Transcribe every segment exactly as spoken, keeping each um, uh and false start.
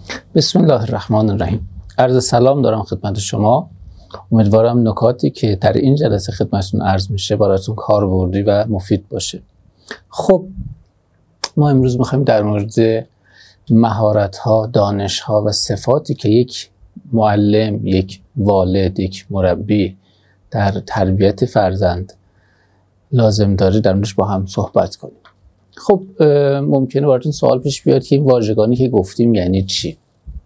بسم الله الرحمن الرحیم. عرض سلام دارم خدمت شما. امیدوارم نکاتی که در این جلسه خدمتتون عرض میشه براتون کاربردی و مفید باشه. خب ما امروز میخوایم در مورد مهارت‌ها، دانش‌ها و صفاتی که یک معلم، یک والد، یک مربی در تربیت فرزند لازم داره در موردش با هم صحبت کنیم. خب ممکنه براتون سوال پیش بیاد که این واژگانی که گفتیم یعنی چی؟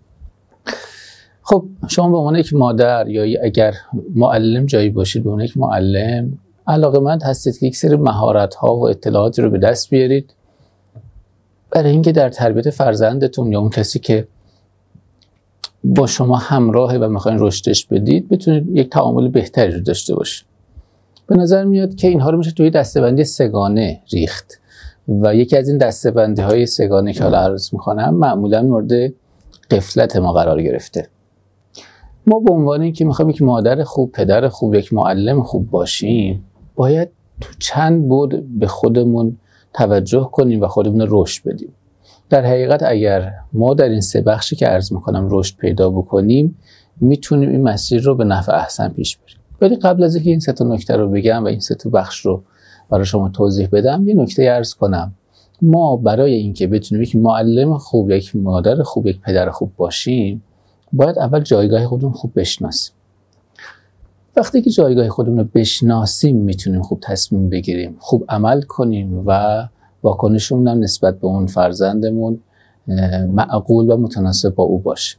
خب شما به عنوان یک مادر یا اگر معلم جایی باشید، به عنوان یک معلم علاقه‌مند هستید که یک سری مهارت‌ها و اطلاعاتی رو به دست بیارید برای اینکه در تربیت فرزندتون یا اون کسی که با شما همراهه و میخواین رشدش بدید بتونید یک تعامل بهتری رو داشته باشید. به نظر میاد که اینها رو میشه توی دسته‌بندی سگانه ریخت و یکی از این دسته‌بندی‌های سگانه که حالا عرض می‌کنم معمولاً مورد غفلت ما قرار گرفته. ما به عنوان اینکه میخوایم یک مادر خوب، پدر خوب، یک معلم خوب باشیم، باید تو چند بود به خودمون توجه کنیم و خودمون رو رشد بدیم. در حقیقت اگر ما در این سه بخشی که عرض میکنم رشد پیدا بکنیم، میتونیم این مسیر رو به نفع احسن پیش بریم. ولی قبل از اینکه این سه تا نکته رو بگم و این سه تا بخش رو برای شما توضیح بدم، یه نکته عرض کنم. ما برای اینکه بتونیم یک معلم خوب، یک مادر خوب، یک پدر خوب باشیم، باید اول جایگاه خودمون خوب بشناسیم. وقتی که جایگاه خودمون رو بشناسیم میتونیم خوب تصمیم بگیریم، خوب عمل کنیم و واکنشمون هم نسبت به اون فرزندمون معقول و متناسب با او باشه.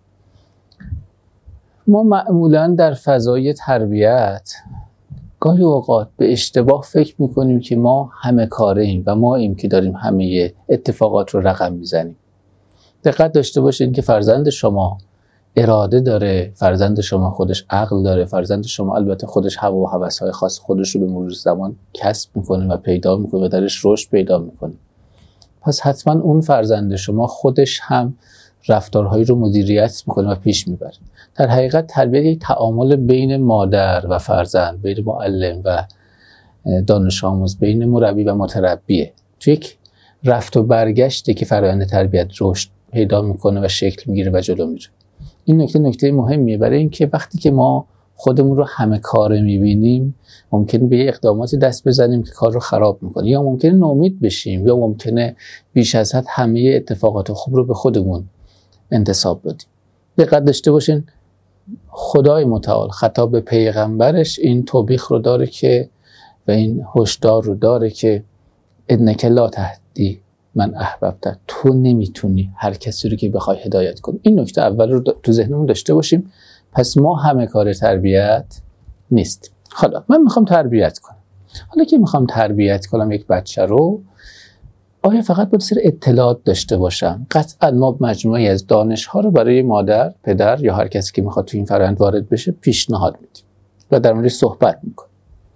ما معمولاً در فضای تربیت گاهی اوقات به اشتباه فکر میکنیم که ما همه کاره ایم و ما ایم که داریم همه اتفاقات رو رقم میزنیم. دقت داشته باشید که فرزند شما اراده داره، فرزند شما خودش عقل داره، فرزند شما البته خودش هوا و هوس‌های خاص خودش رو به مرور زمان کسب میکنه و پیدا میکنه و درش رشد پیدا میکنه. پس حتما اون فرزند شما خودش هم رفتارهایی رو مدیریت میکنه و پیش میبره. در حقیقت تربیت یک تعامل بین مادر و فرزند، بین معلم و دانش آموز، بین مربی و متربیه. تو یک رفت و برگشته که فرآیند تربیت رشد پیدا میکنه و شکل میگیره و جلو میره. این نکته نکته مهمیه، برای اینکه وقتی که ما خودمون رو همه کاره میبینیم ممکنه به یه اقداماتی دست بزنیم که کار رو خراب میکنه، یا ممکنه ناامید بشیم، یا ممکنه بیش از حد همه اتفاقات خوب رو به خودمون انتساب بدیم. دقت داشته باشین خدای متعال خطاب به پیغمبرش این توبیخ رو داره که و این هشدار رو داره که انک لا تهدی من احببت، تو نمیتونی هر کسی رو که بخوای هدایت کنی. این نکته اول رو تو ذهنمون داشته باشیم. پس ما همه کار تربیت نیست. حالا من میخوام تربیت کنم. حالا که میخوام تربیت کنم یک بچه رو، آیا فقط باید سر اطلاعات داشته باشم؟ قطعا ما مجموعی از دانش‌ها رو برای مادر، پدر یا هر کسی که میخواد تو این فرآیند وارد بشه پیشنهاد میدیم و در موردش صحبت میکنیم.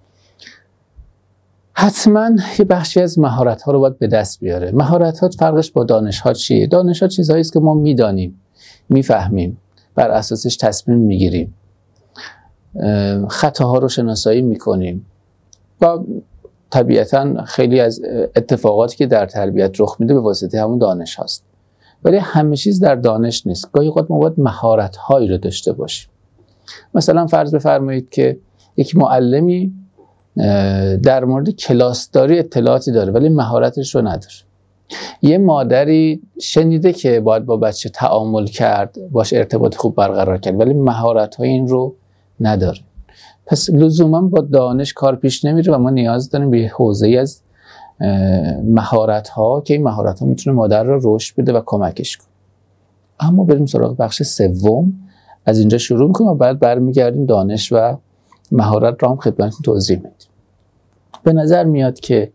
حتما یه بخشی از مهارت‌ها رو باید به دست بیاره. مهارت‌ها فرقش با دانش‌ها چیه؟ دانش‌ها چیزهایی است که ما میدانیم، میفهمیم، بر اساسش تصمیم میگیریم، خطاها رو شناسایی میکنیم و طبیعتاً خیلی از اتفاقاتی که در تربیت رخ میده به واسطه همون دانش هاست. ولی همه چیز در دانش نیست. گاهی اوقات ما باید مهارت‌هایی رو داشته باشیم. مثلا فرض بفرمایید که یک معلمی در مورد کلاسداری اطلاعاتی داره ولی مهارتش رو نداره. یه مادری شنیده که باید با بچه تعامل کرد، باش ارتباط خوب برقرار کرد ولی مهارت‌های این رو نداره. پس لزوما با دانش کار پیش نمیره و ما نیاز داریم به حوزه‌ای از مهارت‌ها که این مهارت‌ها میتونه مادر رو رشد بده و کمکش کنه. اما بریم سراغ بخش سوم. از اینجا شروع می‌کنیم و بعد برمیگردیم دانش و مهارت رو هم خدمتتون توضیح میدیم. به نظر میاد که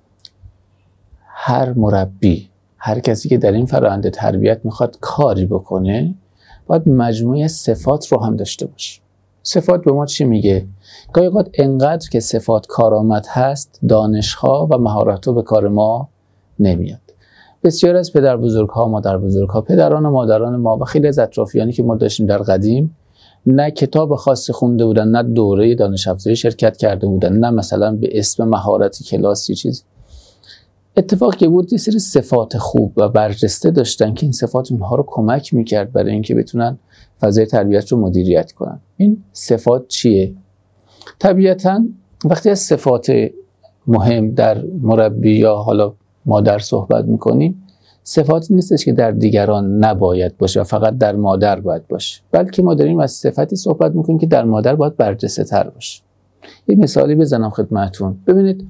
هر مربی، هر کسی که در این فرآیند تربیت میخواد کاری بکنه، باید مجموعه صفات رو هم داشته باشه. صفات به ما چی میگه؟ گاهی اوقات انقدر که صفات کارآمد هست، دانش‌ها و مهارت‌ها به کار ما نمیاد. بسیار از پدر بزرگ‌ها، مادر بزرگ‌ها، پدران و مادران ما و خیلی از اطرافیانی که ما داشتیم در قدیم، نه کتاب خاصی خونده بودن، نه دوره دانش افزایی شرکت کرده بودن، نه مثلا به اسم مهارتی کلاسی چیزی. اتفاق که بود یه سری صفات خوب و برجسته داشتن که این صفات اونها رو کمک میکرد برای اینکه بتونن فضای تربیت رو مدیریت کنن. این صفات چیه؟ طبیعتاً وقتی از صفات مهم در مربی یا حالا مادر صحبت میکنیم، صفاتی نیستش که در دیگران نباید باشه و فقط در مادر باید باشه، بلکه ما داریم از صفتی صحبت میکنیم که در مادر باید برجسته تر باشه. یه مثالی بزنم خدمتتون. ببینید،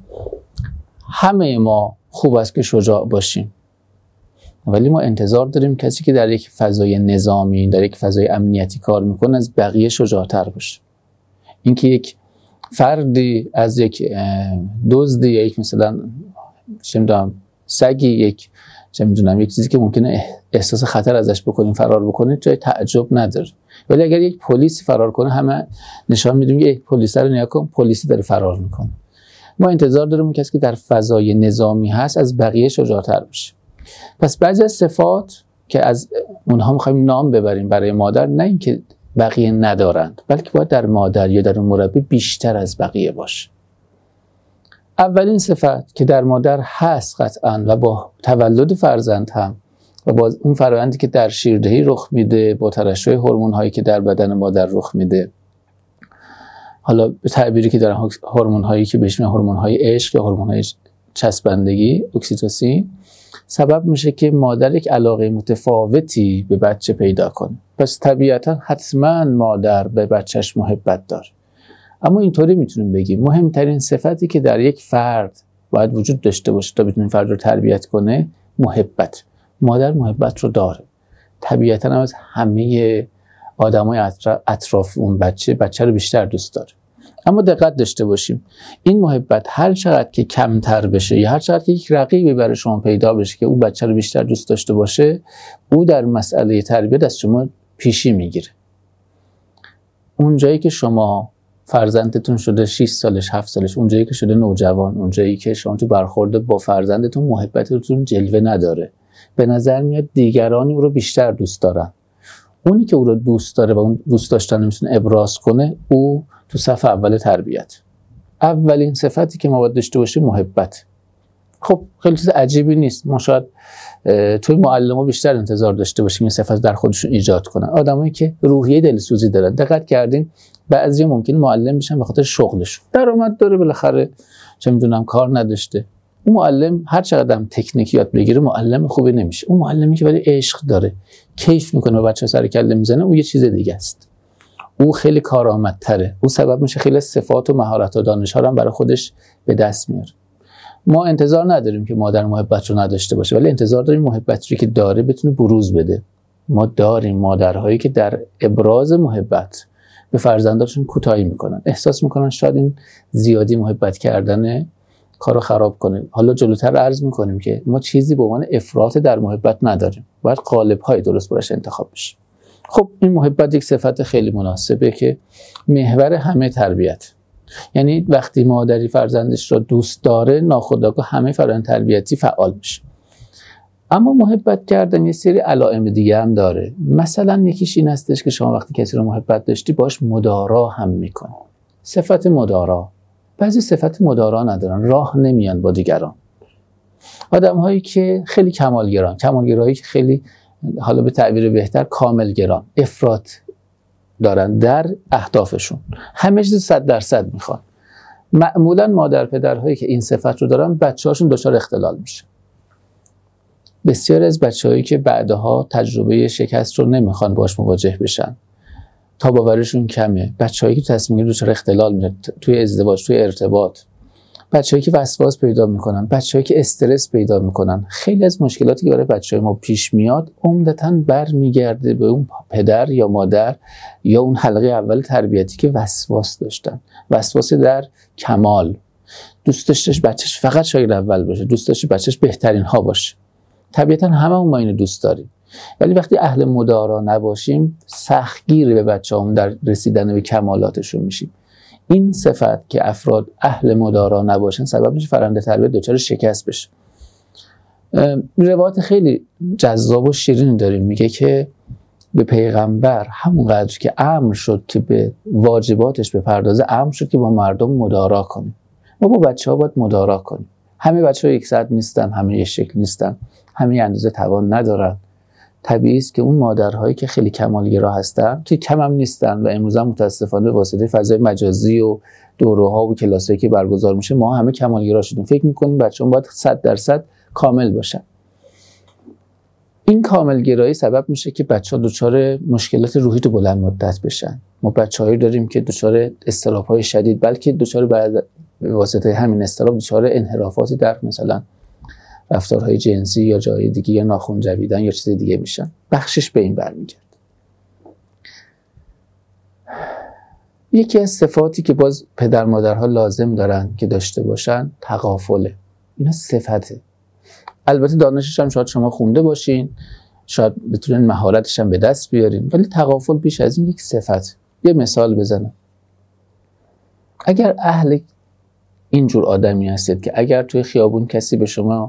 همه ما خوب است که شجاع باشیم، ولی ما انتظار داریم کسی که در یک فضای نظامی، در یک فضای امنیتی کار میکنه از بقیه شجاعتر باشه. اینکه یک فردی از یک دزدی یا یک مثلا چه میدونم سگی، یک چه میدونم یک چیزی که ممکنه احساس خطر ازش بکنیم فرار بکنه، جای تعجب نداره. ولی اگر یک پلیس فرار کنه، همه نشان میدیم یک پلیس رو نیا کن، پلیسی داره فرار میکنه. ما انتظار داریم کسی که در فضای نظامی هست از بقیه شجاعتر باشه. پس بعضی از صفات که از اونها میخوایم نام ببریم برای مادر، نه اینکه بقیه ندارند، بلکه باید در مادر یا در مربی بیشتر از بقیه باشه. اولین صفت که در مادر هست قطعاً و با تولد فرزند هم و با اون فرآیندی که در شیردهی رخ میده، با ترشح هورمون هایی که در بدن مادر رخ میده، حالا به تعبیری که دارن هورمون هایی که بهش میگن هورمون های عشق یا هورمون های چسبندگی، اکسیتوسین، سبب میشه که مادر یک علاقه متفاوتی به بچه پیدا کنه. پس طبیعتا حتما مادر به بچهش محبت داره. اما اینطوری میتونیم بگیم مهمترین صفتی که در یک فرد باید وجود داشته باشه تا بتونه فرد رو تربیت کنه، محبت. مادر محبت رو داره. طبیعتا هم از همه آدمای اطراف اون بچه بچه رو بیشتر دوست داره. اما دقت داشته باشیم، این محبت هر چقدر که کمتر بشه یا هر چقدر که یک رقیبی برای شما پیدا بشه که اون بچه رو بیشتر دوست داشته باشه، او در مسئله تربیت از شما پیشی میگیره. اون جایی که شما فرزندتون شده شش سالش، هفت سالش، اون جایی که شده نوجوان، اون جایی که شما تو برخورد با فرزندتون محبتتون جلوه نداره، به نظر میاد دیگرانی او رو بیشتر دوست دارن. اونی که او رو دوست داره و اون دوست داشتن میتونه ابراز کنه، او تو صف اول تربیت. اولین صفتی که ما باید داشته باشیم محبت. خب خیلی چیز عجیبی نیست. ما شاید توی معلم‌ها بیشتر انتظار داشته باشیم این صفت در خودشون ایجاد کنن. آدمایی که روحیه دلسوزی دارن. دقت کردین بعضیا ممکن معلم بشن به خاطر شغلشون. درآمد داره بالاخره، چه میدونم کار نداشته. اون معلم هر چقدر هم تکنیک یاد بگیره معلم خوبی نمیشه. اون معلمی که ولی عشق داره، کیف میکنه و بچه‌ها سر کله میزنه، اون یه چیز دیگه است. او خیلی کارآمدتره. او سبب میشه خیلی صفات و مهارت و دانش‌ها رو هم برای خودش به دست میاره. ما انتظار نداریم که مادر محبت رو نداشته باشه، ولی انتظار داریم محبتی که داره بتونه بروز بده. ما داریم مادرهایی که در ابراز محبت به فرزندانشون کوتاهی میکنن، احساس میکنن شاید این زیادی محبت کردن کارو خراب کنه. حالا جلوتر عرض میکنیم که ما چیزی به عنوان افراط در محبت نداریم، باید قالب‌های درست براش انتخاب بشه. خب این محبت یک صفت خیلی مناسبه که محور همه تربیت. یعنی وقتی مادری فرزندش را دوست داره، ناخودآگاه همه فرآیند تربیتی فعال میشه. اما محبت کردن یه سری علائم دیگه هم داره. مثلا یکیش این هستش که شما وقتی کسی رو محبت داشتی باش مدارا هم میکنی. صفت مدارا. بعضی صفت مدارا ندارن، راه نمیان با دیگران. آدم هایی که خیلی کمالگران، کمالگرایی که خیلی حالا به تعبیر بهتر کاملگران، افراط دارن در اهدافشون، همه چیز صد درصد میخوان. معمولا مادر پدرهایی که این صفت رو دارن بچه‌هاشون دچار اختلال میشه. بسیاری از بچه‌هایی که بعدها تجربه شکست رو نمیخوان باش مواجه بشن، تاب‌آوریشون کمه، بچه‌هایی که تصمیم گیری دچار اختلال میشن توی ازدواج، توی ارتباط، بچه‌هایی که وسواس پیدا میکنن، بچه‌هایی که استرس پیدا میکنن، خیلی از مشکلاتی که برای بچه‌های ما پیش میاد عمدتاً برمیگرده به اون پدر یا مادر یا اون حلقه اول تربیتی که وسواس داشتن. وسواس در کمال، دوست داشتش بچه‌ش فقط شاگرد اول باشه، دوست داشت بچه‌ش بهترین ها باشه. طبیعتاً هممون ما اینو دوست داریم، ولی وقتی اهل مدارا نباشیم سختگیر به بچه‌هامون در رسیدن به کمالاتشون میشیم. این صفت که افراد اهل مدارا نباشن سبب میشه فرآیند تربیت دچار شکست بشه. روایت خیلی جذاب و شیرین داریم، میگه که به پیغمبر همونقدر که امر شد که به واجباتش بپردازه، امر شد که با مردم مدارا کنه. ما با بچه‌ها باید مدارا کنیم. همه بچه‌ها یک ساعت نیستن، همه یک شکل نیستن، همه اندازه توان ندارن. طبیعی است که اون مادرهایی که خیلی کمالگرا هستن، که کم هم نیستن و امروز هم متاسفانه به واسطه فضای مجازی و دوره‌ها و کلاسایی که برگزار میشه ما همه کمالگرا شدیم، فکر می‌کنیم بچه‌ها باید صد درصد کامل باشن. این کاملگرایی سبب میشه که بچه‌ها دچار مشکلات روحی تو بلند مدت بشن. ما بچه‌هایی داریم که دچار اضطراب‌های شدید، بلکه دچار بعد به واسطه همین اضطراب دچار انحرافاتی در مثلا رفتارهای جنسی یا جای دیگه یا ناخن جویدن یا چیز دیگه میشن. بخشش به این برمیگرده. یکی از صفاتی که باز پدر مادرها لازم دارن که داشته باشن تغافله. اینا صفته. البته دانشش هم شاید شما خونده باشین، شاید بتونین مهارتش هم به دست بیارین، ولی تغافل بیش از این یک صفت. یه مثال بزنم. اگر اهل اینجور آدمی هستید که اگر توی خیابون کسی به شما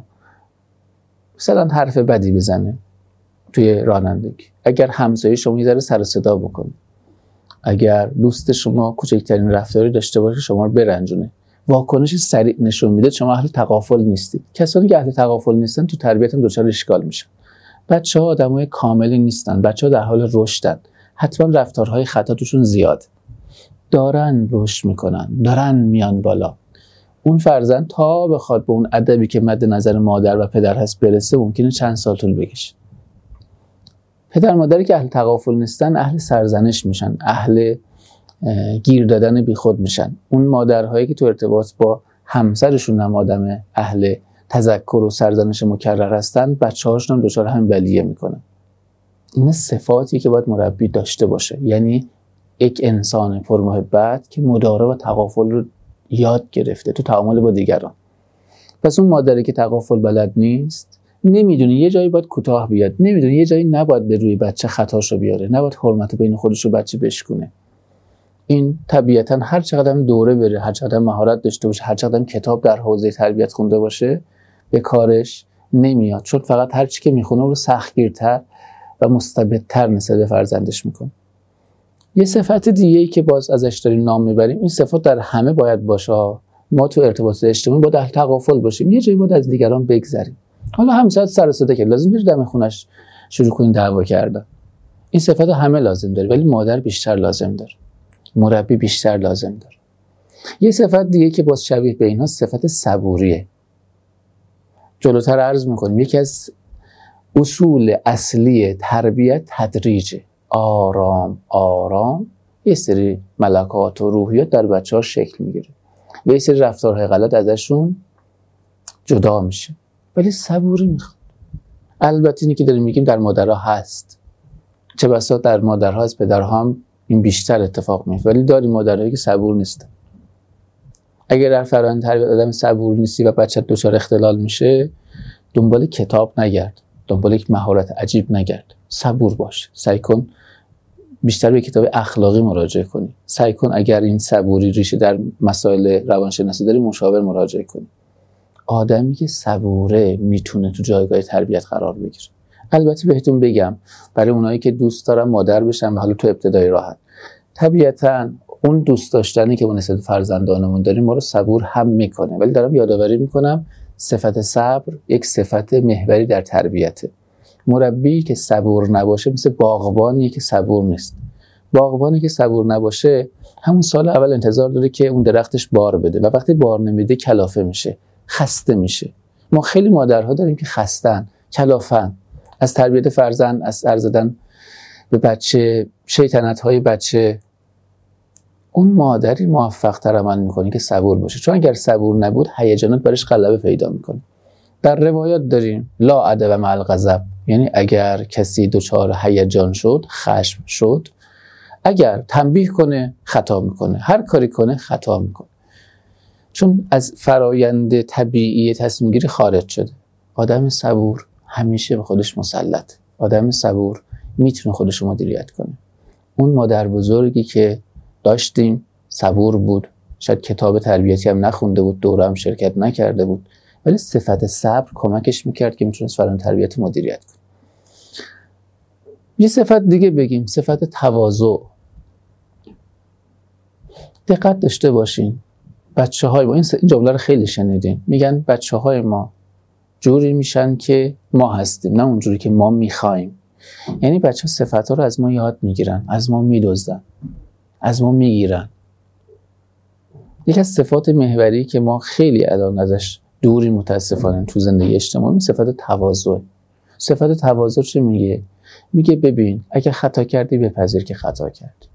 مثلا حرف بدی بزنه توی رانندگی، اگر همسایه شما یه ذره سر و صدا بکنه، اگر دوست شما کوچکترین رفتاری داشته باشه شما رو برنجونه، واکنش سریع نشون میده شما اهل تغافل نیستید. کسانی که اهل تغافل نیستن تو تربیت هم دچار اشکال میشن. بچه‌ها آدمای کاملی نیستن، بچه‌ها در حال رشدن، حتما رفتارهای خطا توشون زیاد، دارن رشد میکنن، دارن میان بالا. اون فرزند تا بخواد به اون ادبی که مد نظر مادر و پدر هست برسه ممکنه چند سال طول بکشه. پدر مادری که اهل تغافل نیستن اهل سرزنش میشن، اهل گیر دادن بیخود میشن. اون مادرهایی که تو ارتباط با همسرشون هم آدم اهل تذکر و سرزنش مکرر هستن، بچه‌هاشون هم دچار همین بلیه میکنن. این صفاتی که باید مربی داشته باشه، یعنی یک انسان پرمحبت که مدارا و تغافل رو یاد گرفته تو تعامل با دیگران. پس اون مادری که تغافل بلد نیست، نمیدونه یه جایی باید کوتاه بیاد، نمیدونه یه جایی نباید به روی بچه خطاشو بیاره، نباید حرمت بین خودش و بچه بشکونه. این طبیعتا هر چقدر دوره بره، هر چقدر مهارت داشته باشه، هر چقدر کتاب در حوزه تربیت خونده باشه، به کارش نمیاد، چون فقط هر چی که میخونه رو سختگیرتر و مستبدتر نسبت به فرزندش میکنه. یه صفت دیگه‌ای که باز ازش داریم نام میبریم، این صفات در همه باید باشه. ما تو ارتباط اجتماعی باید اهل تغافل باشیم، یه جایی باید از دیگران بگذریم. حالا همسایت سر صدا که لازم بری دم خونش شروع کنین دعوا کردن، این صفات همه لازم داره، ولی مادر بیشتر لازم داره، مربی بیشتر لازم داره. یه صفت دیگه که باز شبیه به اینها صفت صبوریه. جلوتر عرض میکنیم یکی از اصول اصلی تربیت تدریجه. آرام آرام یه سری ملکات و روحیات در بچه ها شکل میگیره و یه سری رفتارهای غلط ازشون جدا میشه، ولی صبوری میخواد. البته اینی که داریم میگیم در مادرها هست، چه بسا در مادرها از پدرها هم این بیشتر اتفاق میفته، ولی داریم مادرهایی که صبور نیستن. اگر در فرآیند تربیت آدم صبور نیستی و بچه دچار اختلال میشه، دنبال کتاب نگرد، دنبال یک مهارت عجیب نگرد، صبور باش. سعی کن بیشتر به کتاب اخلاقی مراجعه کنی. سعی کن اگر این صبوری ریشه در مسائل روانشناسی داری مشاور مراجعه کنی. آدمی که صبوره میتونه تو جایگاه تربیت قرار بگیره. البته بهتون بگم برای اونایی که دوست دارن مادر بشن و حالا تو ابتدای راهن، طبیعتاً اون دوست داشتنی که ما نسبت فرزندانمون داریم ما رو صبور هم میکنه، ولی دارم یادآوری میکنم صفت صبر یک صفت محوری در تربیته. مربی که صبور نباشه مثل باغبانیه که صبور نیست. باغبانی که صبور نباشه همون سال اول انتظار داره که اون درختش بار بده و وقتی بار نمیده کلافه میشه، خسته میشه. ما خیلی مادرها داریم که خستن، کلافن، از تربیت فرزند، از سر زدن به بچه، شیطنت‌های بچه. اون مادری موفق تر عمل میکنه که صبور باشه، چون اگر صبور نبود هیجانات برش غلبه پیدا میکنه. در روایات داریم لا ادب مع الغضب، یعنی اگر کسی دچار هیجان شد، خشم شد، اگر تنبیه کنه خطا میکنه، هر کاری کنه خطا میکنه، چون از فرایند طبیعی تصمیم گیری خارج شده. آدم صبور همیشه به خودش مسلط، آدم صبور میتونه خودش رو مدیریت کنه. اون مادر بزرگی که داشتیم صبور بود، شاید کتاب تربیتی هم نخونده بود، دوره هم شرکت نکرده بود، ولی صفت صبر کمکش میکرد که میتونست فرآیند تربیتی مدیریت کنه. یه صفت دیگه بگیم، صفت تواضع. دقت داشته باشین بچه‌های ما، این جمله رو خیلی شنیدین، میگن بچه‌های ما جوری میشن که ما هستیم، نه اونجوری که ما میخوایم. یعنی بچه‌ها صفات‌ها رو از ما یاد میگیرن، از ما میدزدن، از ما میگیرن. یکی از صفات محوری که ما خیلی الان ازش دوری متاسفانه تو زندگی اجتماعی، صفت تواضع. صفت تواضع چه میگه؟ میگه ببین اگر خطا کردی بپذیر که خطا کردی،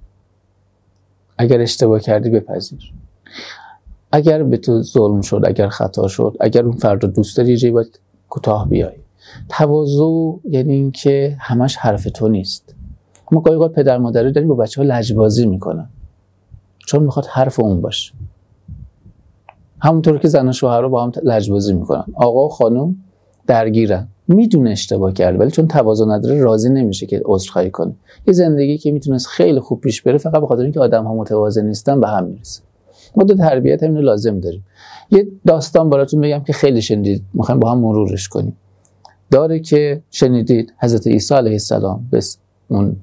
اگر اشتباه کردی بپذیر، اگر به تو ظلم شد، اگر خطا شد، اگر اون فرد رو دوست داری یه باید کوتاه بیای. تواضع یعنی این که همش حرف تو نیست. ما گاهی اوقات پدر مادرها داریم با بچه‌ها لجبازی میکنن چون میخواد حرف اون باشه. همونطور که زن و شوهرها با هم لجبازی میکنن، آقا و خانم درگیرن، میدونه اشتباه کرده ولی چون تواضع نداره راضی نمیشه که عذرخواهی کنه. یه زندگی که میتونست خیلی خوب پیش بره فقط به خاطر اینکه آدم‌ها متواضع نیستن به هم میرسه. ما دو تربیت همین لازم داریم. یه داستان براتون بگم که خیلی شنیدید، میخوایم با هم مرورش کنیم. داره که شنیدید حضرت عیسی علیه السلام به اون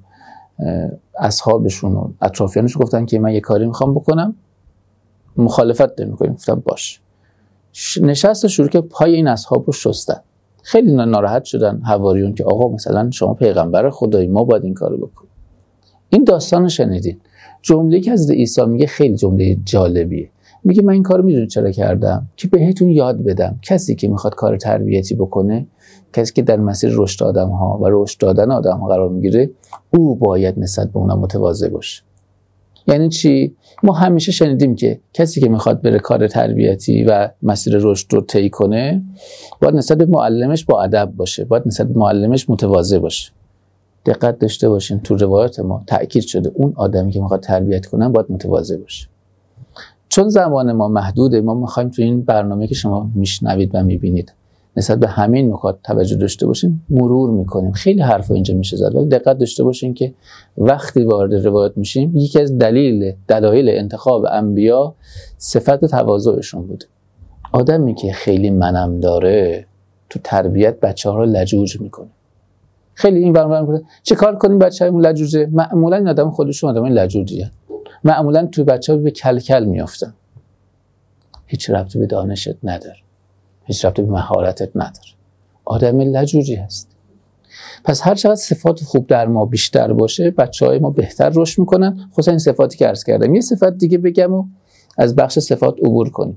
اصحابشون و اطرافیانش گفتن که من یه کاری میخوام بکنم، مخالفت نمی‌کنیم. گفتم باش. نشست و شروع که پای این اصحاب رو شستن. خیلی ناراحت شدن حواریون که آقا مثلا شما پیغمبر خدایی، ما باید این کارو بکنیم. این داستان رو شنیدید. جمله‌ای که حضرت عیسی میگه خیلی جمله جالبیه. میگه من این کارو میدونید چرا کردم؟ که بهتون یاد بدم کسی که میخواد کار تربیتی بکنه، کسی که در مسیر رشد آدم‌ها و رشد دادن آدم‌ها قرار میگیره، او باید نسبت به اونها متواضع باشه. یعنی چی؟ ما همیشه شنیدیم که کسی که میخواد بره کار تربیتی و مسیر رشد رو طی کنه باید نسبت به معلمش با ادب باشه، باید نسبت به معلمش متواضع باشه. دقت داشته باشین تو روایات ما تأکید شده اون آدمی که میخواد تربیت کنه باید متواضع باشه. چون زمان ما محدوده، ما میخوایم تو این برنامه که شما میشنوید و میبینید نسبت به همین نکات توجه داشته باشین، مرور میکنیم. خیلی حرفا اینجا میشه زد ولی دقت داشته باشین که وقتی وارد روایات میشیم یکی از دلیل دلایل انتخاب انبیا صفت تواضعشون بوده. آدمی که خیلی منم داره تو تربیت بچه‌ها رو لجوج میکنه. خیلی این برنامه میکنه چه کار کنیم بچه‌مون لجوجه؟ معمولا این آدم خودشون آدم لجوجیه. معمولا تو بچه‌ها به کلکل میافتن. هیچ ربطی به دانشت نداره، هیچ ربطی به مهارتت نداره. آدم لجوجی هست. پس هر چقدر صفات خوب در ما بیشتر باشه بچه‌های ما بهتر رشد میکنن. خصوصا این صفاتی که عرض کردم. یه صفت دیگه بگم و از بخش صفات عبور کنیم.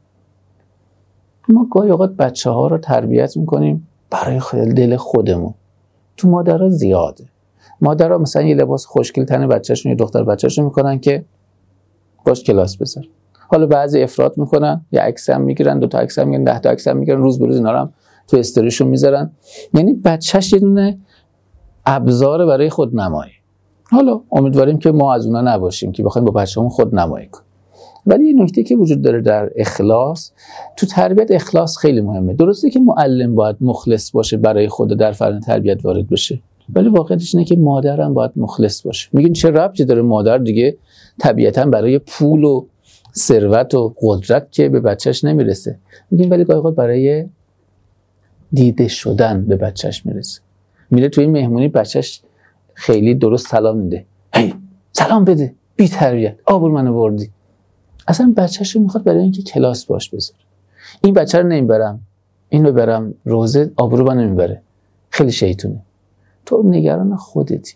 ما گاهی اوقات بچه‌ها رو تربیت میکنیم برای خیلی دل خودمون. تو مادرها زیاده. مادرها مثلا یه لباس خوشگل تن بچه‌شون یا دختر بچه‌شون میکنن که باش کلاس بذار. حالا بعضی افراط میکنن، یه عکس هم میگیرن، دو تا عکس هم میگیرن، ده تا عکس هم میگیرن، روز به روز اینا رو هم تو استوریشون میذارن. یعنی بچه‌ش یه دونه ابزار برای خودنمایی. حالا امیدواریم که ما از اونها نباشیم که بخوایم با بچه‌مون خودنمایی کنیم. ولی یه نکته که وجود داره در اخلاص، تو تربیت اخلاص خیلی مهمه. درسته که معلم باید مخلص باشه برای خود در فرآیند تربیت وارد بشه، ولی واقعیتش اینه که مادر هم باید مخلص باشه. میگین چه ربطی داره مادر دیگه طبیعتاً برای پول و ثروت و قدرت که به بچهش نمیرسه. میگیم ولی گاهی اوقات برای دیده شدن به بچهش میرسه. میره توی مهمونی بچهش خیلی درست سلام میده، هی سلام بده، بی تربیت، آبرو منو بردی. اصلا بچه‌شو میخواد برای اینکه کلاس باش بذاره. این بچه رو نمیبرم، اینو ببرم روزه، آبرو من نمیبره، خیلی شیطونه. تو نگران خودتی.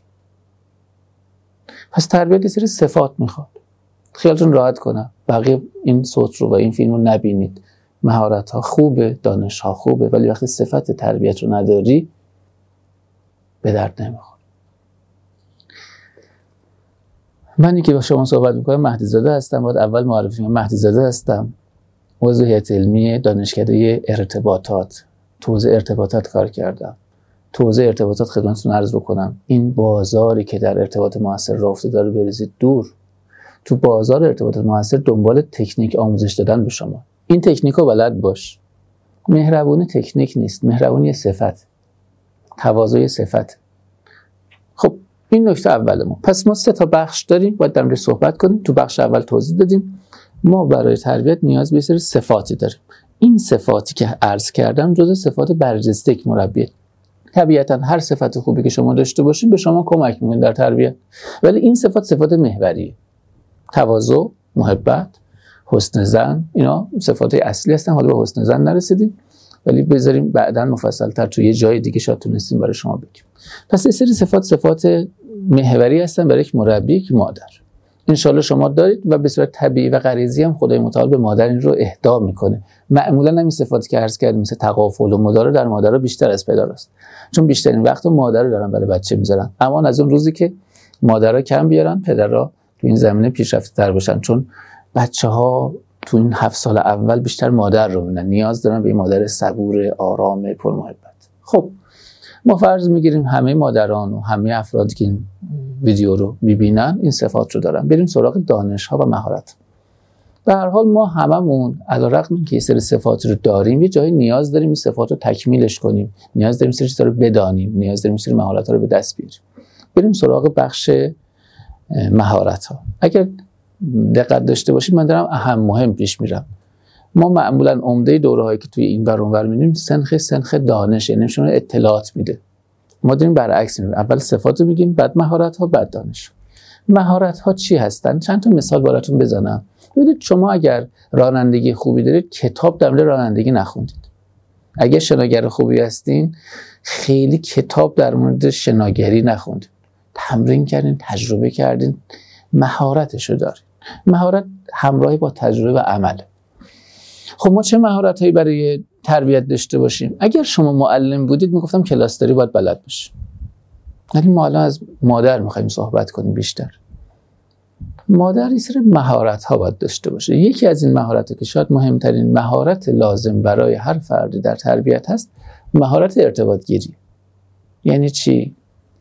پس تربیت یه سری صفات میخواد. خیالتون راحت کنم بقیه این صوت رو و این فیلم رو نبینید. مهارت ها خوبه، دانش ها خوبه، ولی وقتی صفت تربیت رو نداری به درد نمیخوره. منی که با شما صحبت میکنم مهدی زاده هستم. باید اول معرفی کنم. مهدی زاده هستم، عضو هیئت علمی دانشکده ارتباطات. تو حوزه ارتباطات کار کردم. تو حوزه ارتباطات خدمتتون عرض بکنم این بازاری که در ارتباط موثر راه افتاده داره بریزید دور. تو بازار ارتباطات موثر دنبال تکنیک آموزش دادن به شما. این تکنیکو بلد باش. مهربونی تکنیک نیست، مهربونی صفت، تواضع صفت. خب این نکته اول ما. پس ما سه تا بخش داریم، باید در موردش صحبت کنیم. تو بخش اول توضیح دادیم ما برای تربیت نیاز به یه سری صفاتی داریم. این صفاتی که عرض کردم جزء صفات برجسته یک مربیه. طبیعتا هر صفت خوبی که شما داشته باشین به شما کمک می‌کنه در تربیت، ولی این صفات صفات محوریه: تواضع، محبت، حسن ظن، اینا صفات اصلی هستن. حالا به حسن ظن نرسیدیم ولی بذاریم بعداً مفصل‌تر تو یه جای دیگه شاید تونستیم برای شما بگیم. پس این سری صفات صفات محوری هستن برای یک مربی، یک مادر. انشالله شما دارید و به صورت طبیعی و غریزی هم خدای متعال به مادر این رو اهدا میکنه. معمولا همین صفاتی که عرض کردیم مثل تغافل و مدارا در مادرها بیشتر از پدر است، چون بیشترین وقت مادر رو دارن برای بچه میذارن. اما از اون روزی که مادرها کم بیارن، پدرها تو این زمینه پیشرفته تر باشن، چون بچه‌ها تو این هفت سال اول بیشتر مادر رو میبینن، نیاز دارن به این مادر صبور، آرام، پرمحبت. خب ما فرض میگیریم همه مادران و همه افرادی که این ویدیو رو میبینن این صفات رو دارن. بریم سراغ دانش ها و مهارت. به هر حال ما هممون علیرغم اینکه یه سری صفات رو داریم، یه جایی نیاز داریم این صفات رو تکمیلش کنیم، نیاز داریم سری چیزا رو بدانیم، نیاز داریم سری مهارت ها رو به دست بیاریم. بریم سراغ بخش مهارت ها. اگر دقت داشته باشید من دارم اهم مهم پیش میرم. ما معمولا عمده دوره‌هایی که توی این ور اون ور می‌بینیم سنخ سنخ دانش، یعنی نشون اطلاعات میده. ما داریم برعکس می‌بینیم، اول صفات رو میگیم، بعد مهارت‌ها، بعد دانش. مهارت‌ها چی هستن؟ چند تا مثال براتون بزنم. ببینید شما اگر رانندگی خوبی دارید، کتاب در مورد رانندگی نخوندید. اگر شناگر خوبی هستین، خیلی کتاب در مورد شناگری نخوندید. تمرین کردین، تجربه کردین، مهارتشو دارید. مهارت همراهی با تجربه و عمله. خب ما چه مهارتایی برای تربیت داشته باشیم؟ اگر شما معلم بودید میگفتم کلاسداری باید بلد باشید. ولی ما الان از مادر میخوایم صحبت کنیم بیشتر. مادر یه سری مهارت ها باید داشته باشه. یکی از این مهارت‌ها که شاید مهمترین مهارت لازم برای هر فردی در تربیت هست، مهارت ارتباط گیری. یعنی چی؟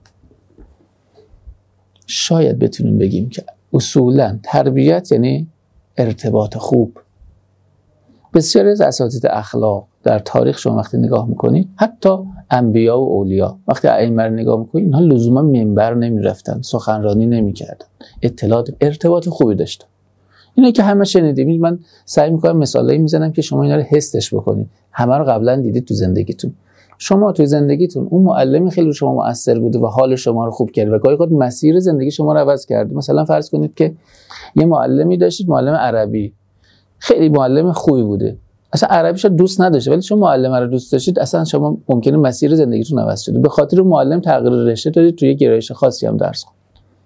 شاید بتونیم بگیم که اصولاً تربیت یعنی ارتباط خوب. بسیاری از اساتید اخلاق در تاریخ شما وقتی نگاه میکنید، حتی انبیا و اولیا وقتی ائمه رو نگاه میکنید، اینها لزوما منبر نمیرفتن، سخنرانی نمیکردن، اطلاعات ارتباط خوبی داشتن. اینا که همه شنیدید. من سعی میکنم مثالایی میزنم که شما اینا رو حسش بکنید. همه رو قبلا دیدید تو زندگیتون. شما تو زندگیتون اون معلمی خیلی رو شما مؤثر بوده و حال شما رو خوب کرده و گاهی اوقات مسیر زندگی شما رو عوض کرده. مثلا فرض کنید که یه معلمی داشتید، معلم عربی، خیلی معلم خوبی بوده، اصلا عربیش رو دوست نداشته، ولی چون معلم رو دوست داشتید اصلا شما ممکنه مسیر زندگیتون عوض شده. به خاطر معلم تغییر رشته دادید، توی گرایش خاصی هم درس خوندید.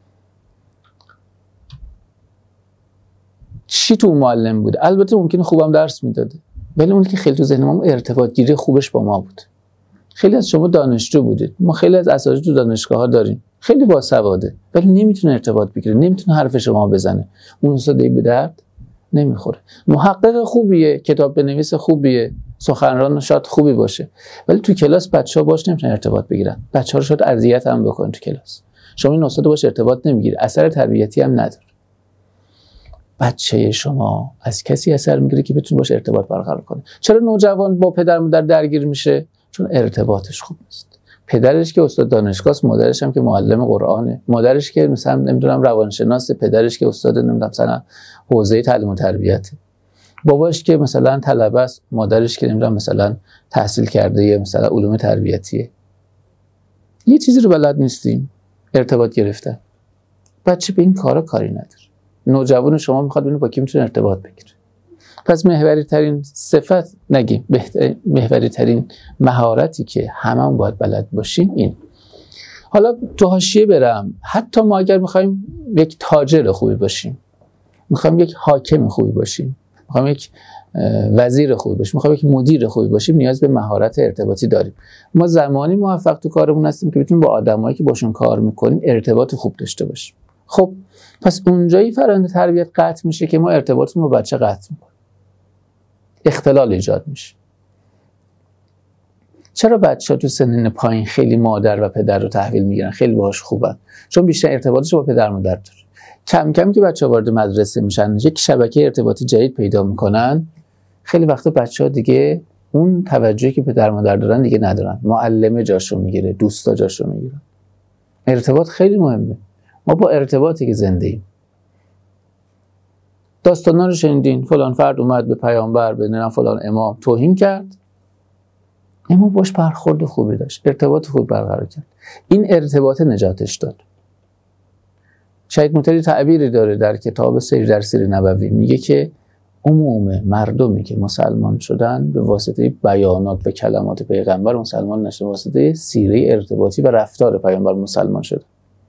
چی تو معلم بوده؟ البته ممکنه خوبم درس میداده، ولی اون که خیلی تو ذهن ما ارتباط گیری خوبش با ما بود. خیلی از شما دانشجو بودید، ما خیلی از اساتید تو دانشگاه‌ها داریم، خیلی باسواده، ولی نمیتونه ارتباط بگیره، نمیتونه حرف شما بزنه. اون استاد به درد نمیخوره. محقق خوبیه، کتاب بنویس خوبیه، سخنران شاید خوبی باشه، ولی تو کلاس بچه‌ها باش نمیتونن ارتباط بگیرن. بچه‌ها رو شاید اذیت هم بکنن تو کلاس. شما این استاد باش ارتباط نمیگیره، اثر تربیتی هم نداره. بچه شما از کسی اثر میگیره که بتونه باش ارتباط برقرار کنه. چرا نوجوان با پدر مادر درگیر میشه؟ چون ارتباطش خوب نیست. پدرش که استاد دانشگاه است، مادرش هم که معلم قرآنه، مادرش که مثلا نمیدونم روانشناس، پدرش که استاد نمیدونم مثلا حوزه تعلیم و تربیت، باباش که مثلا طلبه است، مادرش که نمیدونم مثلا تحصیل کرده یه مثلا علوم تربیتیه. یه چیزی رو بلد نیستیم، ارتباط گرفتن. بچه به این کارا کاری نداره. نوجوان شما میخواد ببینه با کی میتونه ارتباط بگیره. پس محوری ترین صفت نگیم، محوری ترین مهارتی که هممون باید بلد باشیم این. حالا تو حاشیه برم، حتی ما اگر میخوایم یک تاجر خوبی باشیم، میخوایم یک حاکم خوبی باشیم، میخوایم یک وزیر خوبی باشیم، میخوایم یک مدیر خوبی باشیم، نیاز به مهارت ارتباطی داریم. ما زمانی موفق تو کارمون هستیم که بتونیم با آدمایی که باشون کار میکنیم ارتباط خوب داشته باشیم. خب پس اونجایی فرآیند تربیت قطع میشه که ما ارتباطمون با بچه قطع میکنیم، اختلال ایجاد میشه. چرا بچه‌ها تو سنین پایین خیلی مادر و پدر رو تحویل میگیرن، خیلی باهاش خوبن؟ چون بیشتر ارتباطش با پدر مادر داره. کم کم که بچه‌ها وارد مدرسه میشن، یک شبکه ارتباطی جدید پیدا میکنن، خیلی وقتا بچه‌ها دیگه اون توجهی که پدر مادر دارن دیگه ندارن. معلم جاشو میگیره، دوستا جاشو میگیرن. ارتباط خیلی مهمه. ما با ارتباطی که زنده ایم. داستانا رو شنیدین، فلان فرد اومد به پیامبر، به نام فلان امام توهین کرد، امام باش برخورد خوبی داشت، ارتباط خوب برقرار کرد. این ارتباط نجاتش داد. شهید مطری تعبیری داره در کتاب سیر در سیر نبوی، میگه که عموم مردمی که مسلمان شدن به واسطه بیانات و کلمات پیغمبر مسلمان نشدن، به واسطه سیره ارتباطی و رفتار پیغمبر مسلمان شدن.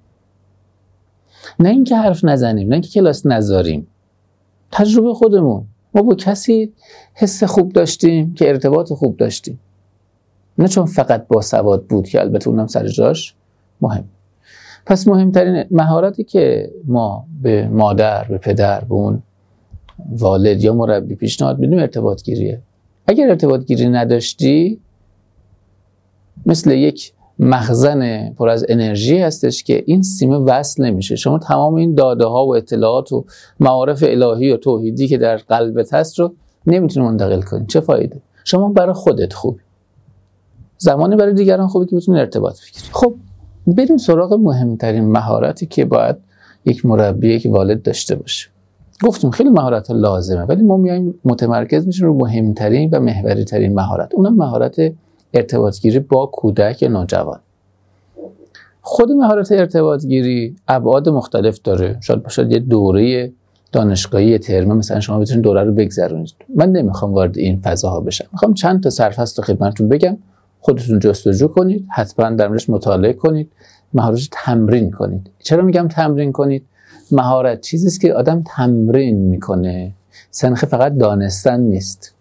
نه اینکه حرف نزنیم، نه اینکه کلاس نذاریم، تجربه خودمون. ما با کسی حس خوب داشتیم که ارتباط خوب داشتیم، نه چون فقط با سواد بود که البته اونم سر جاش مهم. پس مهمترین مهارتی که ما به مادر، به پدر، به اون والد یا مربی پیشنهاد میدیم ارتباط گیریه. اگر ارتباط گیری نداشتی، مثل یک مخزن پر از انرژی هستش که این سیمه وصل نمیشه. شما تمام این داده ها و اطلاعات و معارف الهی و توحیدی که در قلبت هست رو نمیتونی منتقل کنی. چه فایده؟ شما برای خودت خوبی، زمانی برای دیگران خوبی که بتونی ارتباط بگیری. خب بریم سراغ مهمترین مهارتی که باید یک مربی، یک والد داشته باشه. گفتیم خیلی مهارت لازمه، ولی ما میایم متمرکز میشیم رو مهمترین و محوری ترین مهارت. اونم مهارت ارتباط گیری با کودک یا نوجوان. خود مهارت ارتباط گیری ابعاد مختلف داره. شاید باشه یه دوره دانشگاهی ترم مثلا شما بتونید دوره رو بگذرونید. من نمیخوام وارد این فضاها بشم. میخوام چند تا سرفصل خدمتتون بگم، خودتون جستجو کنید، حتما در موردش مطالعه کنید، مهارت تمرین کنید. چرا میگم تمرین کنید؟ مهارت چیزی است که آدم تمرین میکنه، سنخ فقط دانستن نیست.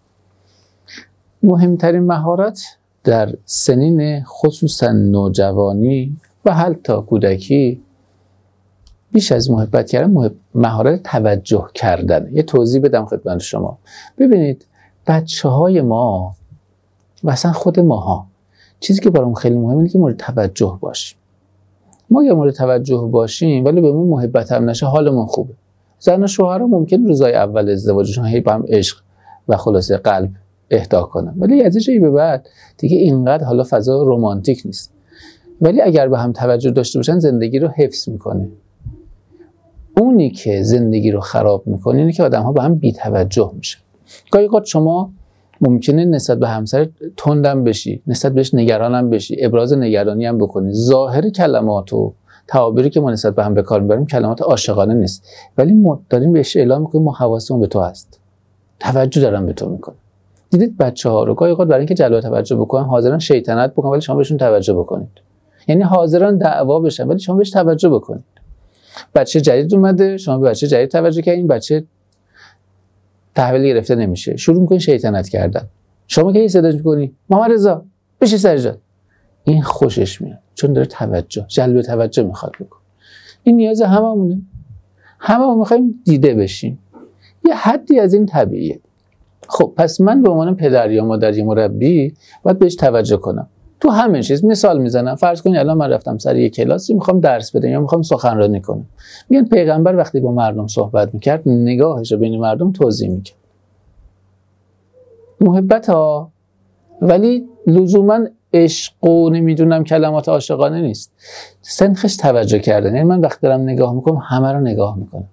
مهمترین مهارت در سنین خصوصا نوجوانی و حتی کودکی بیش از محبت کردن مهارت توجه کردن. یه توضیح بدم خدمت شما. ببینید بچه های ما و اصلا خود ماها چیزی که برام خیلی مهمه اینه که مورد توجه باشیم. ما اگه مورد توجه باشیم ولی بهمون محبت هم نشه حالمون خوبه. زن و شوهرها ممکن روزای اول ازدواجشون هی با هم عشق و خلاصه قلب اهدا کنن، ولی از اینجایی به بعد دیگه اینقدر حالا فضا رمانتیک نیست. ولی اگر به هم توجه داشته باشن زندگی رو حفظ میکنه. اونی که زندگی رو خراب میکنه اینه که آدم‌ها به هم بی‌توجه میشن. گاهی اوقات شما ممکنه نسبت به همسر تندم بشی، نسبت بهش نگرانم بشی، ابراز نگرانی هم بکنی. ظاهر کلمات و تعابیری که ما نسبت به هم به کار میبریم کلمات عاشقانه نیست، ولی ما داریم بهش اعلام میکنیم ما حواسمون به تو هست، توجه دارم به تو میکنه. دیدید بچه‌ها رو گاهی اوقات برای اینکه جلب توجه بکنن حاضرن شیطنت بکنن ولی شما بهشون توجه بکنید. یعنی حاضرن دعوا بشن ولی شما بهش توجه بکنید. بچه جدید اومده، شما به بچه جدید توجه کردین، بچه تحویل گرفته نمیشه، شروع میکنی شیطنت کردن. شما که صداش میکنی محمد رضا بشی سر، این خوشش میاد چون داره توجه، جلب توجه میخواد بکنه. این نیاز هممونه، هممون میخوایم دیده بشیم. یه حدی از این طبیعیه. خب پس من به عنوان پدر یا مادر یا مربی باید بهش توجه کنم تو همه چیز. مثال میزنم، فرض کنید الان من رفتم سر یه کلاسی میخوام درس بدم یا میخوام سخنرانی کنم. میگن پیغمبر وقتی با مردم صحبت میکرد نگاهش رو بین مردم توضیح میکرد. محبت ها، ولی لزوما عشق و نمیدونم کلمات عاشقانه نیست. سنخش توجه کردن. یعنی من وقتی دارم نگاه میکنم همه رو نگاه میکنم.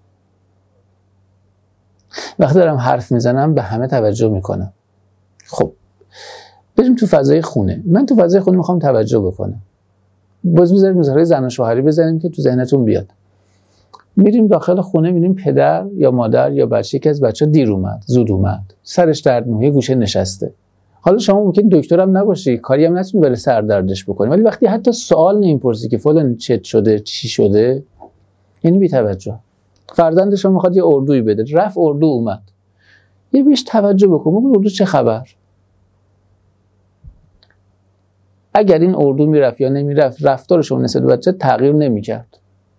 وقتی دارم حرف میزنم به همه توجه میکنم. خب بریم تو فضای خونه. من تو فضای خونه میخوام توجه بکنم. باز بذارید مثالای زن و شوهری بزنیم که تو ذهنتون بیاد. میریم داخل خونه میبینیم پدر یا مادر یا بچه که از بچه دیر اومد، زود اومد، سرش درد میکنه، یه گوشه نشسته. حالا شما ممکن دکترم نباشی، کاری هم نتونی برای سر دردش بکنی، ولی وقتی حتی سوال نمیپرسی که فلان چت شده، چی شده، یعنی بی‌توجه. فرزند شما میخواد یه اردویی بده، رفت اردو اومد. یه بهش توجه بکن، بگو اردو چه خبر؟ اگر این اردو میرفت یا نمیرفت، رفتار شما نسبت به بچه تغییر نمیکرد.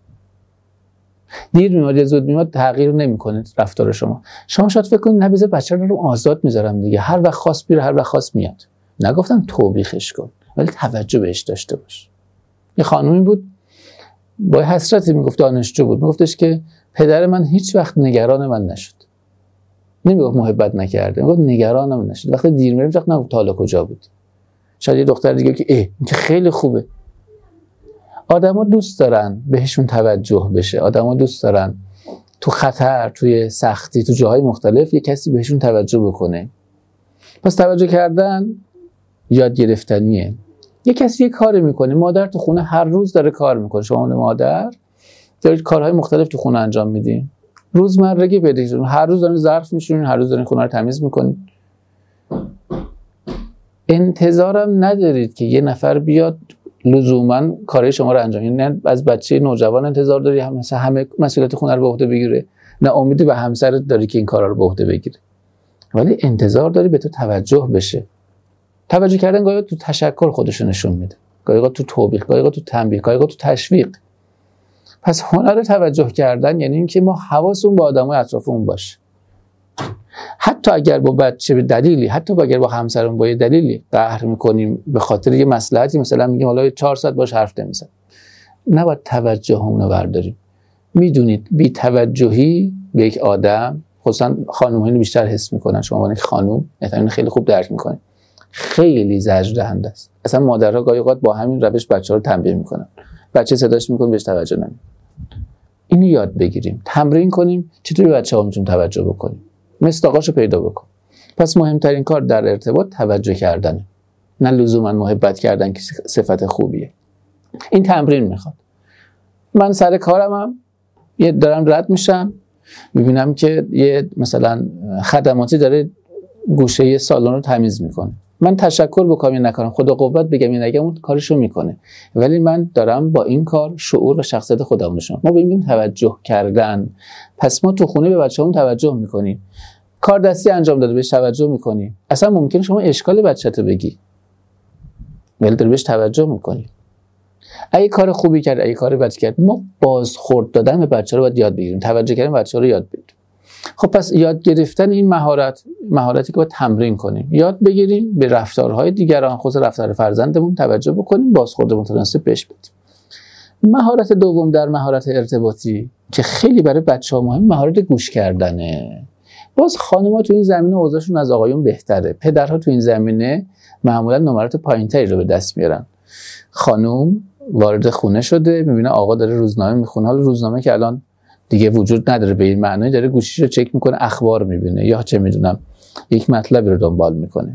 دیر میاد یا زود میاد تغییر نمیکنه رفتار شما. شما شاید فکر کنید نه بذار بچه رو آزاد میذارم دیگه، هر وقت خواست میره هر وقت خواست میاد. نگفتم توبیخش کن، ولی توجه بهش داشته باش. یه خانومی بود با حسرتی میگفت، دانشجو بود، میگفتش که پدر من هیچ وقت نگران من نشد. نمیگفت محبت نکرده، میگفت نگرانم نشد. وقتی دیر میرم وقت نگفت حالا کجا بود. شاید یه دختر دیگه که اه این که خیلی خوبه. آدما دوست دارن بهشون توجه بشه. آدما دوست دارن تو خطر، توی سختی، تو جاهای مختلف یه کسی بهشون توجه بکنه. پس توجه کردن یاد گرفتنیه. یه کسی یه کاری میکنه، مادر تو خونه هر روز داره کار میکنه، شما مادر دارید کارهای مختلف تو خونه انجام میدین. روزمرگی پیدا کنید. هر روز دارین ظرف میشورین، هر روز دارین خونه رو تمیز میکنین. انتظارم ندارید که یه نفر بیاد لزوما کارهای شما رو انجام بده. نه از بچه نوجوان انتظار داری هم مثلا همه مسئولیت خونه رو به عهده بگیره، نه امیدی به همسرت داری که این کارا رو به عهده بگیره، ولی انتظار داری به تو توجه بشه. توجه کردن گاهی تو تشکر خودشو نشون میده، گاهی تو توبیخ، گاهی تو تنبیه، گاهی تو تشویق. پس هنر توجه کردن یعنی اینکه ما حواسمون به آدمای اطرافمون باشه. حتی اگر با بچه به دلیلی، حتی اگر با همسرمون با یه دلیلی قهر میکنیم به خاطر یه مصلحتی، مثلا میگیم حالا چهار ساعت باش حرف نمیزنم، نباید توجهمون رو برداریم. میدونید بی توجهی به یک آدم، خصوصا خانم‌ها اینو بیشتر حس میکنن، شما با یک خانم احتمالاً خیلی خوب درک میکنید، خیلی زجر دهنده است. اصلا مادرها گاهی اوقات با همین روش بچه‌ها رو تنبیه میکنن، بچه صداش میکنه بهش توجه نمیکنه. اینو یاد بگیریم، تمرین کنیم چطوری بچه‌ها میتونن توجه بکنیم، مصداقاشو پیدا بکن. پس مهمترین کار در ارتباط توجه کردنه، نه لزوما محبت کردن که صفت خوبیه. این تمرین میخواد. من سر کارمم یه دارم رد میشم، میبینم که یه مثلا خدماتی داره گوشه سالن رو تمیز میکنه. من تشکر بکنم یا نکنم، خدا قوت بگم یا نگم، اون کارشو میکنه، ولی من دارم با این کار شعور و شخصیت خودم نشون. ما به این توجه کردن. پس ما تو خونه به بچه‌مون توجه میکنیم، کار دستی انجام داده بهش توجه میکنیم. اصلا ممکنه شما اشکال بچه‌تو بگی ولی داری بهش توجه میکنی. اگه کار خوبی کرد، اگه کار بدی کرد، ما بازخورد دادن به بچه‌ها رو باید یاد بگیریم، توجه کردن بچه‌ها رو یاد بگیریم. خب پس یاد گرفتن این مهارت، مهارتی که باید تمرین کنیم، یاد بگیریم، به رفتارهای دیگران، خصوصا رفتار فرزندمون توجه بکنیم، بازخورد متناسب بهش بدیم. مهارت دوم در مهارت ارتباطی که خیلی برای بچه‌ها مهم، مهارت گوش کردنه. باز خانم‌ها تو این زمینه اوضاعشون از آقایون بهتره. پدرها تو این زمینه معمولا نمرات پایین‌تری رو به دست میارن. خانم وارد خونه شده، میبینه آقا داره روزنامه میخونه. حالا روزنامه که الان دیگه وجود نداره به این معنی، داره گوشیش رو چک میکنه، اخبار میبینه یا چه میدونم یک مطلبی رو دنبال میکنه.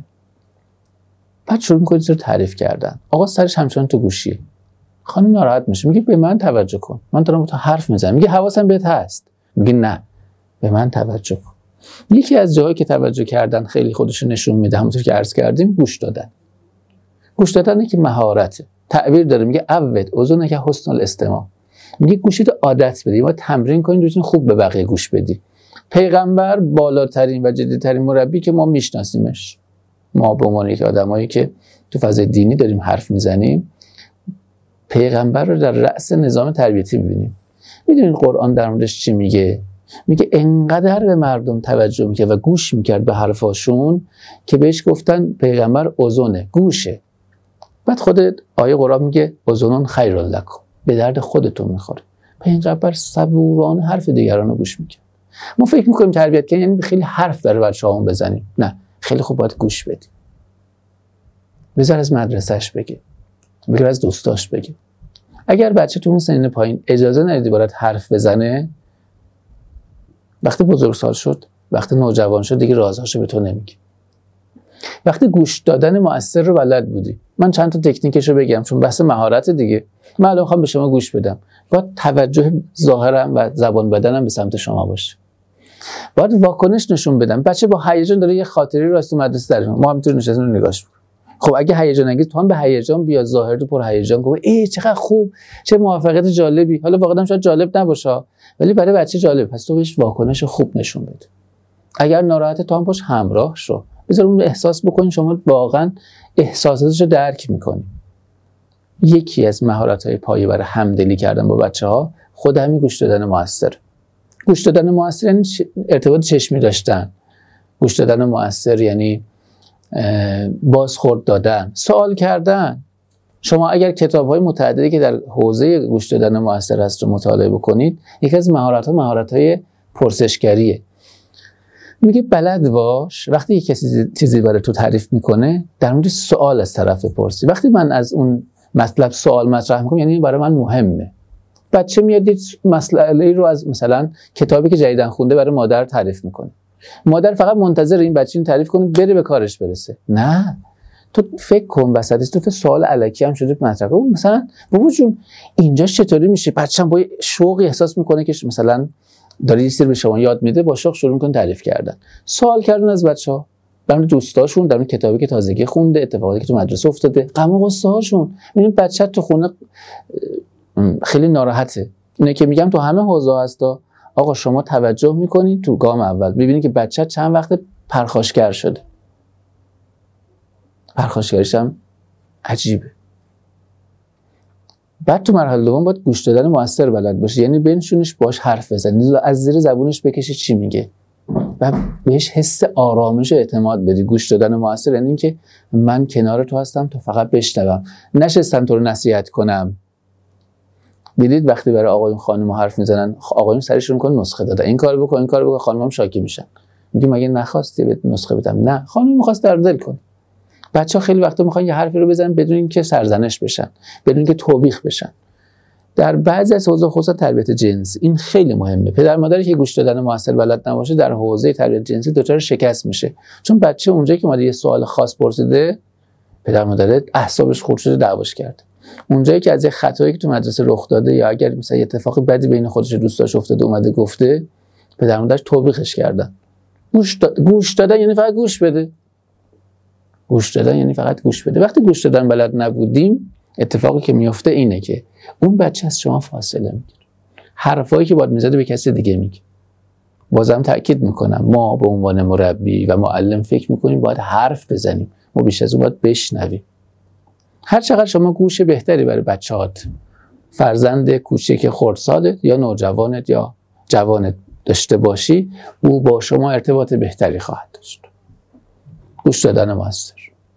بعد شروع میکنه رو تعریف کردن. آقا سرش همچنان تو گوشیه. خانم ناراحت میشه، میگه به من توجه کن، من دارم با تو حرف میزنم. میگه حواسم بهت هست. میگه نه، به من توجه کن. یکی از جاهایی که توجه کردن خیلی خودش نشون میده، همونطور که عرض کردیم، گوش دادن. گوش دادن که مهارته. تعبیر داره، میگه عود اذنک حسن الاستماع. میگه گوشیت عادت بدی، باید تمرین کنی روتون خوب به بقیه گوش بدی. پیغمبر بالاترین و جدی‌ترین مربی که ما میشناسیمش، ما به عنوان یک آدمایی که تو فضای دینی داریم حرف میزنیم، پیغمبر رو در رأس نظام تربیتی میبینیم. میدونین قرآن در موردش چی میگه؟ میگه انقدر به مردم توجه میکرد و گوش میکرد به حرفاشون که بهش گفتن پیغمبر اذنه، گوشه. بعد خود آیه قرآن میگه اذنون خیرلکم، به درد خودتون میخوره. پیغمبر صبورانه حرف دیگران رو گوش میکنه. ما فکر میکنیم تربیت کردن یعنی خیلی حرف داره بچه‌هامون بزنیم. نه، خیلی خوب باید گوش بدیم. بذار از مدرسهش بگه، بذار از دوستاش بگه. اگر بچه تو اون سن پایین اجازه ندیدی باید حرف بزنه، وقتی بزرگسال شد، وقتی نوجوان شد، دیگه رازهاشو به تو نمیگه. وقتی گوش دادن مؤثر رو بلد بودی، من چند تا تکنیکشو بگم چون بحث مهارت دیگه. من الان میخوام به شما گوش بدم، باید توجه ظاهرم و زبان بدنم به سمت شما باشه. باید واکنش نشون بدم. بچه با هیجان داره یه خاطری رو از تو مدرسه داره، ما همینطور نشستیم رو نگاش میکنیم. خب اگه هیجان انگیز، تو هم به هیجان بیا، ظاهر تو پر هیجان کن، ای چقدر خوب، چه موفقیت جالبی. حالا واقعا شاید جالب نباشه ولی برای بچه جالب، پس تو بهش واکنش خوب نشون بده. اگر ناراحته تو هم باش همراه شو، بذار اون احساس بکنی شما واقعا احساساتش رو درک میکنی. یکی از مهارت‌های پایه برای همدلی کردن با بچه‌ها خود همین گوش دادن موثر. گوش دادن موثر یعنی ارتباط چشمی داشتن. گوش دادن موثر یعنی بازخورد دادن، سوال کردن. شما اگر کتاب‌های متعددی که در حوزه گوش دادن موثر هست رو مطالعه بکنید، یکی از مهارت‌ها مهارت‌های پرسشگریه. میگه بلد باش وقتی یک کسی چیزی برای تو تعریف میکنه در مورد سوال از طرف پرسی. وقتی من از اون مطلب سوال مطرح میکنم یعنی برای من مهمه. بچه میاد یه مسئله رو از مثلا کتابی که جدیدن خونده برای مادر تعریف میکنه. مادر فقط منتظر این بچه این تعریف کنه بره به کارش برسه. نه، تو فکر کن وسطش تو سوال الکی هم شده مطرح کن. مثلا بابا جون اینجا چطوری میشه؟ بچه‌م با شوقی احساس میکنه که مثلا داره یه سری به شما یاد میده، با شوق شروع می‌کنن تعریف کردن، سوال کردن از بچه‌ها در مورد دوستاشون، در مورد کتابی که تازگی خونده، اتفاقاتی که تو مدرسه افتاده، غم و غصه هاشون. ببین بچه تو خونه خیلی ناراحته. اینه که میگم تو همه حوزه هستا. آقا شما توجه میکنید تو گام اول ببینید که بچه چند وقت پرخاشگر شده. پرخاشگریش هم عجیبه. بعد تو مرحله دوم باید گوش دادن موثر بلد باشی، یعنی بنشونیش باش حرف بزنی، از زیر زبونش بکشی چی میگه و بهش حس آرامش و اعتماد بدی. گوش دادن موثر یعنی اینکه من کنار تو هستم تو فقط بشنوم، نشستم تو رو نصیحت کنم. دیدید وقتی برای آقایون خانم حرف میزنن، آقایون سرشون میکنن نسخه دادن، این کارو بکن این کارو بکن، خانمام شاکی میشن، میگه مگه نخواستی به نسخه بدم؟ نه، خانم میخواست در دل کن. بچه‌ها خیلی وقتا میخوان یه حرفی رو بزنن بدون اینکه سرزنش بشن، بدون اینکه توبیخ بشن. در بعضی از حوزه‌ها خصوصا تربیت جنسی این خیلی مهمه. پدر مادری که گوش دادن موثر بلد نباشه در حوزه تربیت جنسی دچار شکست میشه، چون بچه اونجایی که اومده یه سوال خاص پرسیده، پدر مادر اعصابش خورد شده دعواش کرده. اونجایی که از یه خطایی که تو مدرسه رخ داده یا اگر مثلا اتفاقی بدی بین خودش و دوستاش افتاده اومده گفته، پدر مادرش توبیخش کردن. گوش داد... گوش دادن یعنی فقط گوش بده. گوش دادن یعنی فقط گوش بده. وقتی گوش دادن بلد نبودیم، اتفاقی که میفته اینه که اون بچه از شما فاصله میگیره. حرفایی که باید میزده به کسی دیگه میگه. بازم تاکید میکنم ما به عنوان مربی و معلم فکر میکنیم باید حرف بزنیم، ما بیش از اون باید بشنویم. هر چقدر شما گوش بهتری برای بچه‌هات، فرزند کوچک خردسالت یا نوجوانت یا جوانت داشته باشی، او با شما ارتباط بهتری خواهد داشت. گوش دادن موثر.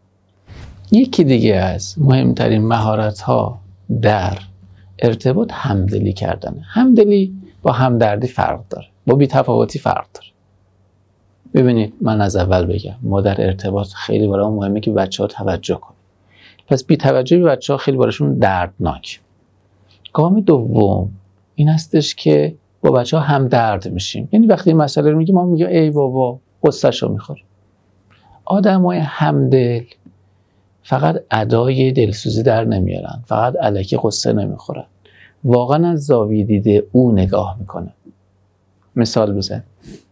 یکی دیگه از مهمترین مهارت‌ها در ارتباط همدلی کردنه. همدلی با همدردی فرق داره، با بی‌تفاوتی فرق داره. ببینید من از اول بگم ما در ارتباط خیلی برای مهمه که بچه‌ها توجه کنن. پس بی‌توجهی به بچه‌ها خیلی براشون دردناک. گام دوم این هستش که با بچه‌ها همدرد میشیم. یعنی وقتی این مسئله رو میگیم ما میگیم ای بابا قصه‌شو میخوره. آدمای همدل فقط ادای دلسوزی در نمیارن، فقط الکی قصه نمیخورن، واقعا از زاویه دیده او نگاه میکنن. مثال بزن.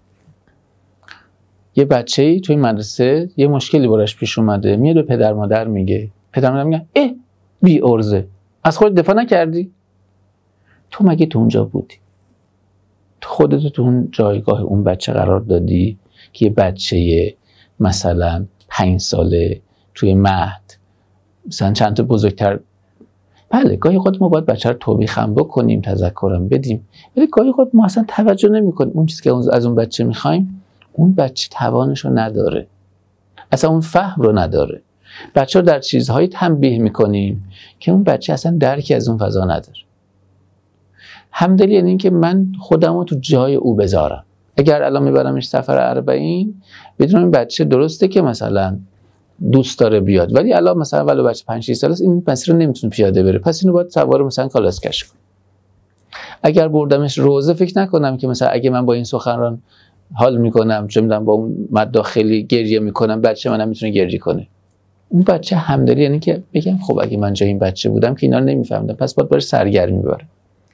یه بچه‌ای توی مدرسه یه مشکلی براش پیش اومده، میاد به پدر مادر میگه، پدر مادر میگن اه بی ارزه، از خودت دفاع نکردی؟ تو مگه تو اونجا بودی؟ تو خودت تو اون جایگاه اون بچه قرار دادی که یه بچه مثلا پنج ساله توی مهد مثلا چند تا بزرگتر، بله گاهی خود ما باید بچه رو توبیخ هم بکنیم، تذکرم بدیم، ولی گاهی خود ما اصلا توجه نمی کنیم. اون چیزی که از اون بچه میخوایم اون بچه توانش رو نداره، اصلا اون فهم رو نداره. بچه رو در چیزهایی تنبیه میکنیم که اون بچه اصلا درکی از اون فضا نداره. همدلی یعنی این که من خودم رو تو جای او بذارم. اگر الان میبرمش سفر اربعین، بدونم این بچه درسته که مثلا دوست داره بیاد، ولی الان مثلا ولو بچه پنج شش ساله است این مسیر رو نمیتونه پیاده بره، پس اینو باید سوار مثلا کالاسکش کنم. اگر بردمش روزه فکر نکنم که مثلا اگه من با این سخنران حال میکنم، چه میدونم با اون مداخلی گریه میکنم، بچه منم میتونه گریه کنه. اون بچه همدلی یعنی که بگم خب اگه من جای این بچه بودم که اینا رو نمیفهمیدم، پس باید برای سرگرمی ببرم.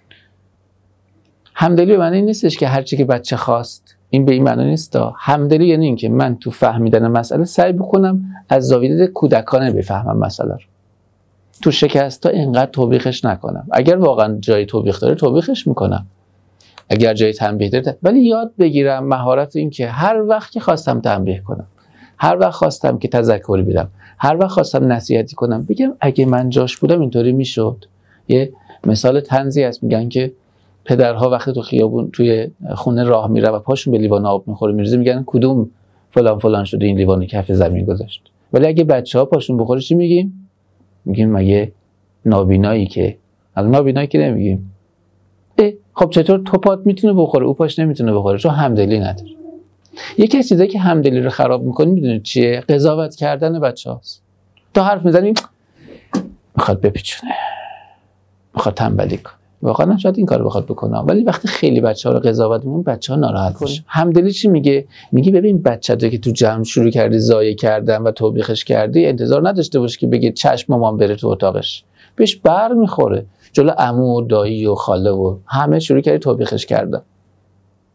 همدلی به معنی نیستش که هر چی که بچه خواست، این به این معنی نیست. همدلی یعنی این که من تو فهمیدن مسئله سعی بکنم از زاویه دید کودکانه بفهمم مسئله رو. تو شکستا اینقدر توبیخش نکنم. اگر واقعا جای توبیخ داره توبیخش میکنم، اگر جای تنبیه داره، ولی یاد بگیرم مهارت این که هر وقت که خواستم تنبیه کنم، هر وقت خواستم که تذکری بدم، هر وقت خواستم نصیحتی کنم، بگم اگه من جاش بودم اینطوری میشد. یه مثال طنزی هست، میگن که پدرها وقتی تو خیابون توی خونه راه میره و پاشون به لیوان آب میخوره میریزه، میگن کدوم فلان فلان شده این لیوان کف زمین گذاشت. ولی اگه بچه‌ها پاشون بخوره چی میگیم؟ میگیم مگه نابینایی که، از نابینایی که نمیگیم. اه خب چطور تو پات میتونه بخوره او پاش نمیتونه بخوره؟ چون همدلی نداره. یکی از چیزایی که همدلی رو خراب میکنه میدونید چیه؟ قضاوت کردن بچه‌هاست. تا حرف میزنیم میخواد بپیچونه، میخواد تنبلی کنه. واقعا شاید این کارو بخواد بکنه، ولی وقتی خیلی بچه‌ها رو قضاوت می‌کنه بچه‌ها ناراحت میشن. همدلی چی میگه؟ میگه ببین بچه‌ت که تو جمع شروع کردی زایه کردن و توبیخش کردی، انتظار نداشته باش که بگه چشم مامان بره تو اتاقش. بهش بر میخوره. جلو عمو و دایی و خاله و همه شروع کردی توبیخش کردن.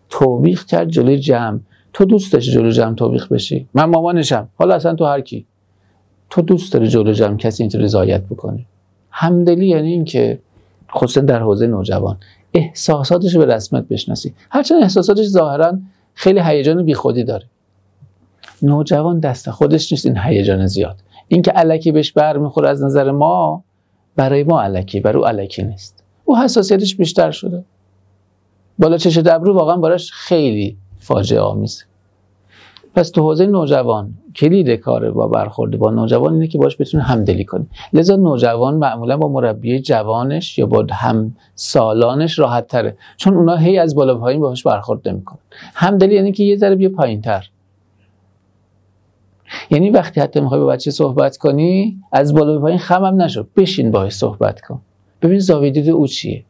توبیخ کرد جلوی جمع. تو دوست داشتی جلوی جمع توبیخ بشی؟ من مامانشم. حالا اصلا تو هر کی، تو دوست داری جلوی جمع کسی اینطوری رضایت بکنه؟ همدلی یعنی این که خصوصا در حوزه نوجوان احساساتش رو به رسمیت بشناسی. هرچند احساساتش ظاهرا خیلی هیجان بیخودی داره، نوجوان دست خودش نیست این هیجان زیاد. این که الکی بهش برمیخوره از نظر ما، برای ما الکی، برای او الکی نیست. او حساسیتش بیشتر شده. بالا چش ابرو واقعا براش خیلی فاجعه آمیزه. پس تو حوزه نوجوان کلید کاره با برخورد با نوجوان اینه که باش بتونه همدلی کنی. لذا نوجوان معمولا با مربی جوانش یا با هم سالانش راحت تره، چون اونا هی از بالا پایین باهاش برخورد نمیکنن. همدلی یعنی که یه ذره بیا پایینتر. یعنی وقتی حتی میخوای با بچه صحبت کنی از بالا به پایین خمم نشو، بشین باهاش صحبت کن، ببین زاویه دید او چیه.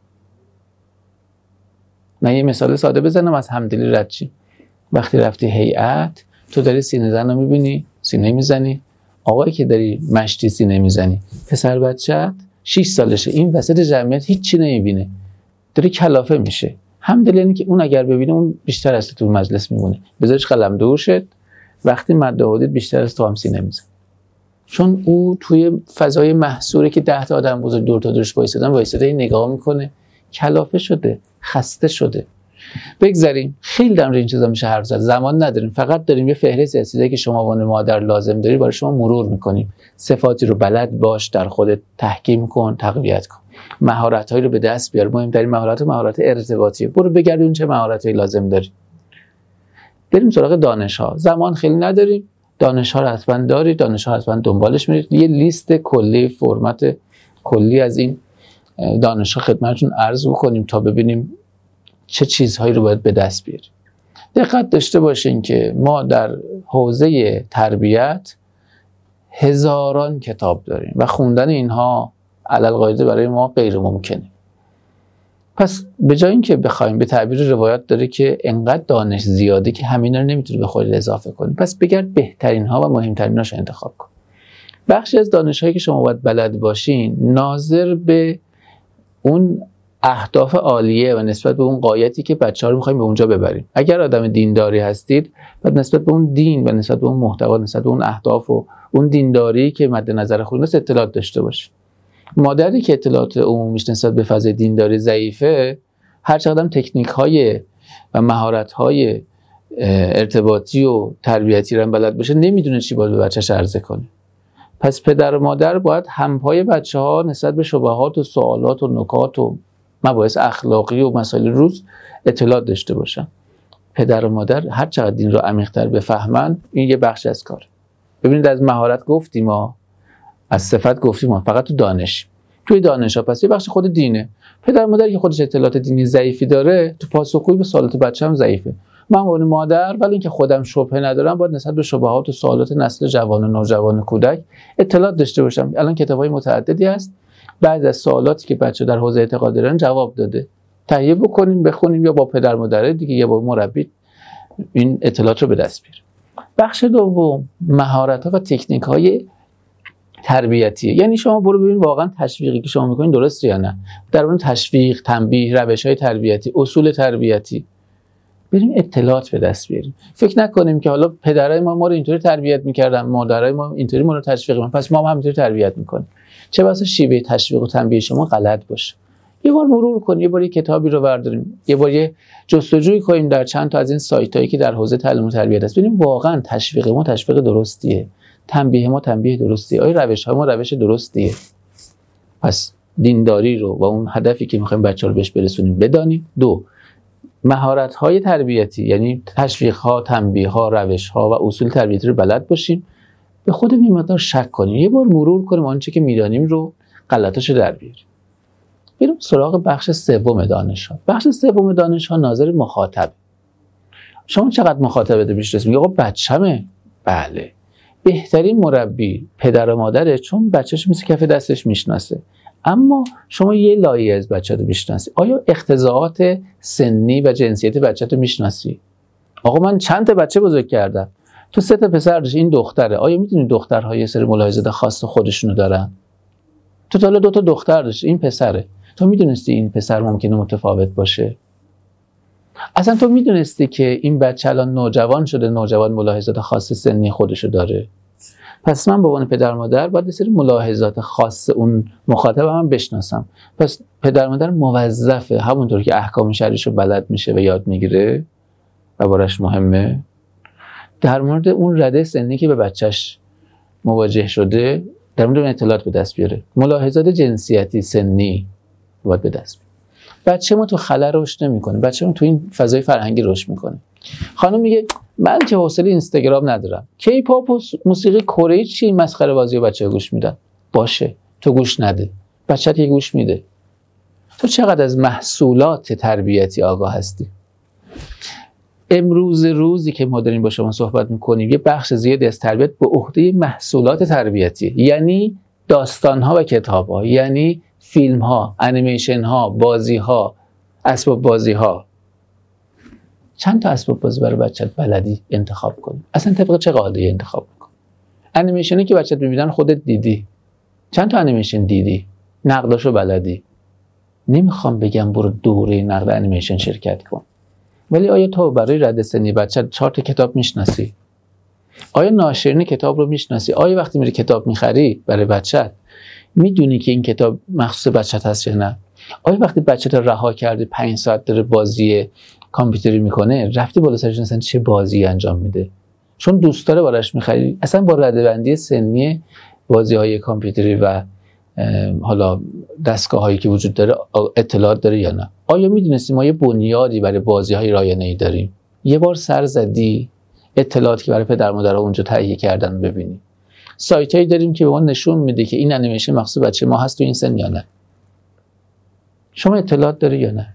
من یه مثال ساده بزنم از همدلی رد چی. وقتی رفتی هیئت، تو داری سینه زن رو میبینی، سینه میزنی، آقایی که داری مشتی سینه میزنی، پسر بچه‌ت شش سالشه، این وسط جمعیت هیچی نمیبینه، داری کلافه میشه. همدلی یعنی که اون اگر ببینه اون بیشتر از تو مجلس میمونه، بذارش قلم دور شد، وقتی مد و حدود بیشتر از تو هم سینه میزنه، چون او توی فضای محصوره که ده تا آدم بزرگ دور تا دورش وایسادن وایساده نگاه میکنه، کلافه شده، خسته شده. بگذاریم، خیلی در این چیزا میشه حرف زد، زمان نداریم، فقط داریم یه فهرست چیزایی که شما عنوان مادر لازم داری برای شما مرور میکنیم. صفاتی رو بلد باش، در خودت تحکیم کن، تقویت کن، مهارت‌هایی رو به دست بیار. مهمترین مهارت مهارت ارتباطیه. برو بگرد اون چه مهارتایی لازم داری. بریم سراغ دانش‌ها. زمان خیلی نداریم، دانش‌ها رو حتما داری، دانش‌ها حتما دنبالش میرید. یه لیست کلی، فرمت کلی از این دانش‌ها خدمتتون عرض بکنیم تا ببینیم چه چیزهایی رو باید به دست بیاریم. دقت داشته باشین که ما در حوزه تربیت هزاران کتاب داریم و خوندن اینها علل قاعده برای ما غیر ممکنه. پس به جای اینکه بخوایم، به تعبیر روایات داره که انقدر دانش زیاده که همینا رو نمیتونی به خودت اضافه کنی، پس بگرد بهترین ها و مهمتریناش انتخاب کن. بخشی از دانش‌هایی که شما باید بلد باشین ناظر به اون اهداف عالیه و نسبت به اون غایتی که بچه‌ها رو می‌خوایم به اونجا ببریم. اگر آدم دینداری هستید، بعد نسبت به اون دین و نسبت به اون محتوا، نسبت به اون اهداف و اون دینداری که مد نظر خودتون اطلاعات داشته باشید. مادری که اطلاعات عمومیش نسبت به فضای دینداری ضعیفه، هر چقدر تکنیک‌های و مهارت‌های ارتباطی و تربیتی رو بلد باشه، نمیدونه چی باید به بچه‌ش عرضه کنه. پس پدر و مادر باید همپای بچه‌ها نسبت به شبهات و سوالات و نکات و مباحث اخلاقی و مسائل روز اطلاعات داشته باشن. پدر و مادر هر چقدر دین رو عمیق‌تر بفهمن، این یه بخش از کار. ببینید از مهارت گفتیم ما، از صفت گفتیم ما، فقط تو دانش. توی دانش ها پس یه بخش خود دینه. پدر و مادر که خودش اطلاعات دینی ضعیفی داره، تو پاسخگویی به سوالات بچه‌م ضعیفه. من عنوان مادر، ولی اینکه خودم شبهه ندارم، باید نسبت به شبهات و سوالات نسل جوان و نوجوان و کودک اطلاعات داشته باشم. الان کتاب‌های متعددی هست، بعضی از سوالاتی که بچه در حوزه اعتقاد دارن جواب داده. تهیه بکنیم، بخونیم، یا با پدر مادر دیگه یا با مربی این اطلاعات رو به دست بیاریم. بخش دوم مهارت‌ها و تکنیک‌های تربیتیه. یعنی شما برو ببین واقعا تشویقی که شما میکنین درسته یا نه. در اون تشویق، تنبیه، روش‌های تربیتی، اصول تربیتی بریم اطلاعات به دست بیاریم. فکر نکنیم که حالا پدرای ما ما رو اینطوری تربیت می‌کردن، مادرای ما اینطوری ما رو تشویق می‌کردن، پس ما هم همینطوری تربیت می‌کنیم. چه بسا شیوه تشویق و تنبیه شما غلط باشه. یه بار مرور کن، یه بار یه کتابی رو برداریم، یه بار یه جستجوی کنیم در چند تا از این سایتایی که در حوزه تعلیم و تربیت هست، ببینیم واقعا تشویق ما تشویق درستیه، تنبیه ما تنبیه درستیه، آیا روش‌های ما روش درستیه. پس دینداری رو و اون هدفی که می‌خوایم بچه‌ها رو بهش برسونیم بدانیم. دو، مهارت‌های تربیتی، یعنی تشویق‌ها، تنبیه‌ها، روش‌ها و اصول تربیتی رو بلد باشیم. به خودمون یه مقدار شک کنیم، یه بار مرور کنیم آنچه که می‌دانیم رو، غلطاشو در بیاریم. بریم سراغ بخش سوم دانش‌ها. بخش سوم دانش‌ها ناظر مخاطب. شما چقدر مخاطبت بیشتر میگه آقا بچه‌مه؟ بله. بهترین مربی پدر و مادره، چون بچه‌ش مثل کف دستش میشناسه. اما شما یه لایه از بچه رو میشناسی. آیا اختزاعات سنی و جنسیت بچه رو میشناسی؟ آقا من چند تا بچه بزرگ کردم، تو سه تا پسر داشتی، این دختره. آیا میدونی دخترها یه سری ملاحظات خاص خودشونو دارن؟ تو تا حالا دو تا دختر داشتی، این پسره. تو میدونستی این پسر ممکنه متفاوت باشه؟ اصلا تو میدونستی که این بچه الان نوجوان شده، نوجوان ملاحظات خاص سنی خودشو داره؟ پس من به عنوان پدر مادر باید یه سری ملاحظات خاص اون مخاطب هم بشناسم. پس پدر مادر موظفه همونطور که احکام شرعیشو بلد میشه و یاد میگیره و براش مهمه، در مورد اون رده سنی که به بچهش مواجه شده در مورد اون اطلاعات به دست بیاره. ملاحظات جنسیتی سنی باید به دست بیاره. بچه ما تو خلا رشد نمیکنه، بچه ما تو این فضای فرهنگی رشد میکنه. خانم میگه من که حوصله اینستاگرام ندارم، کی پاپ و موسیقی کره چی مسخره بازی و بچه گوش میدن. باشه تو گوش نده، بچه‌ت یه گوش میده. تو چقدر از محصولات تربیتی آگاه هستی؟ امروز روزی که ما داریم با شما صحبت میکنیم یه بخش زیادی از تربیت به عهده محصولات تربیتی، یعنی داستان‌ها و کتاب‌ها، یعنی فیلم‌ها، انیمیشن‌ها، بازی‌ها، اسباب بازی‌ها. چند تا اسباب بازی برای بچت بلدی انتخاب کنی؟ اصلا طبق چه قاعده‌ای انتخاب می‌کنی؟ انیمیشنی که بچت می‌بینن خودت دیدی، چند تا انیمیشن دیدی؟ نقداشو بلدی؟ نمیخوام بگم برو دوره نقد انیمیشن شرکت کن، ولی آیا تو برای رده سنی بچت چهار تا کتاب میشناسی؟ آیا ناشرین کتاب رو میشناسی؟ آیا وقتی میری کتاب میخری برای بچت میدونی که این کتاب مخصوص بچت هست یا نه؟ آیا وقتی بچت رو رها کردی پنج ساعت داره بازی کامپیوتری میکنه رفتی بالا سرش مثلا چه بازی انجام میده چون دوست داره براش میخری؟ اصلا با رده بندی سنی بازی های کامپیوتری و حالا دستگاه هایی که وجود داره اطلاعات داره یا نه؟ آیا میدونستی ما یه بنیادی برای بازی های رایانه‌ای داریم؟ یه بار سر زدی اطلاعاتی که برای پدر مادرها اونجا تهیه کردن ببینی؟ سایت هایی داریم که به ما نشون میده که این انیمیشن مخصوص بچه ما هست تو این سن یا نه. شما اطلاعات داری یا نه؟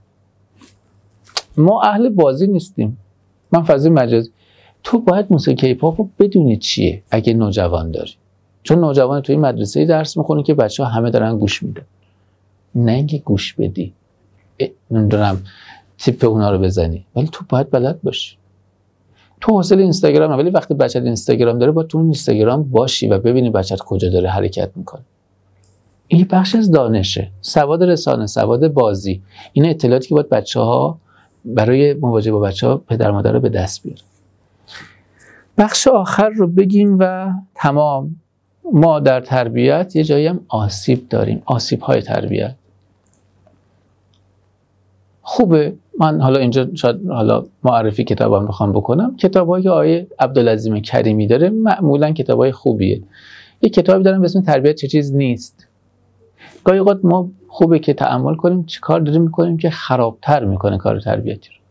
ما اهل بازی نیستیم. من فضای مجازی. تو باید موسیقی کیپاپ رو بدونی چیه اگه نوجوان داری، چون نوجوان توی مدرسه درس میخونه که بچه‌ها همه دارن گوش میدن. نه اینکه گوش بدی نمیدونم تیپ اونا رو بزنی، ولی تو باید بلد باشی. تو حوصله اینستاگرام نه، ولی وقتی بچت اینستاگرام داره با تو اون اینستاگرام باشی و ببینی بچت کجا داره حرکت میکنه. این بخش از دانشه، سواد رسانه، سواد بازی، این اطلاعاتی که باید بچه‌ها برای مواجهه با بچه‌ها پدر مادر رو به دست بیاره. بخش آخر رو بگیم و تمام. ما در تربیت یه جایی هم آسیب داریم، آسیب‌های تربیت. خوبه من حالا اینجا شاید حالا معرفی کتابم بخوام بکنم. کتابایی که آقای عبدالعظیم کریمی داره معمولا کتابای خوبیه. یه کتابی دارم به اسم تربیت چه چیز نیست. گاهی اوقات ما خوبه که تأمل کنیم چی کار داریم میکنیم که خرابتر میکنه کار تربیتی رو.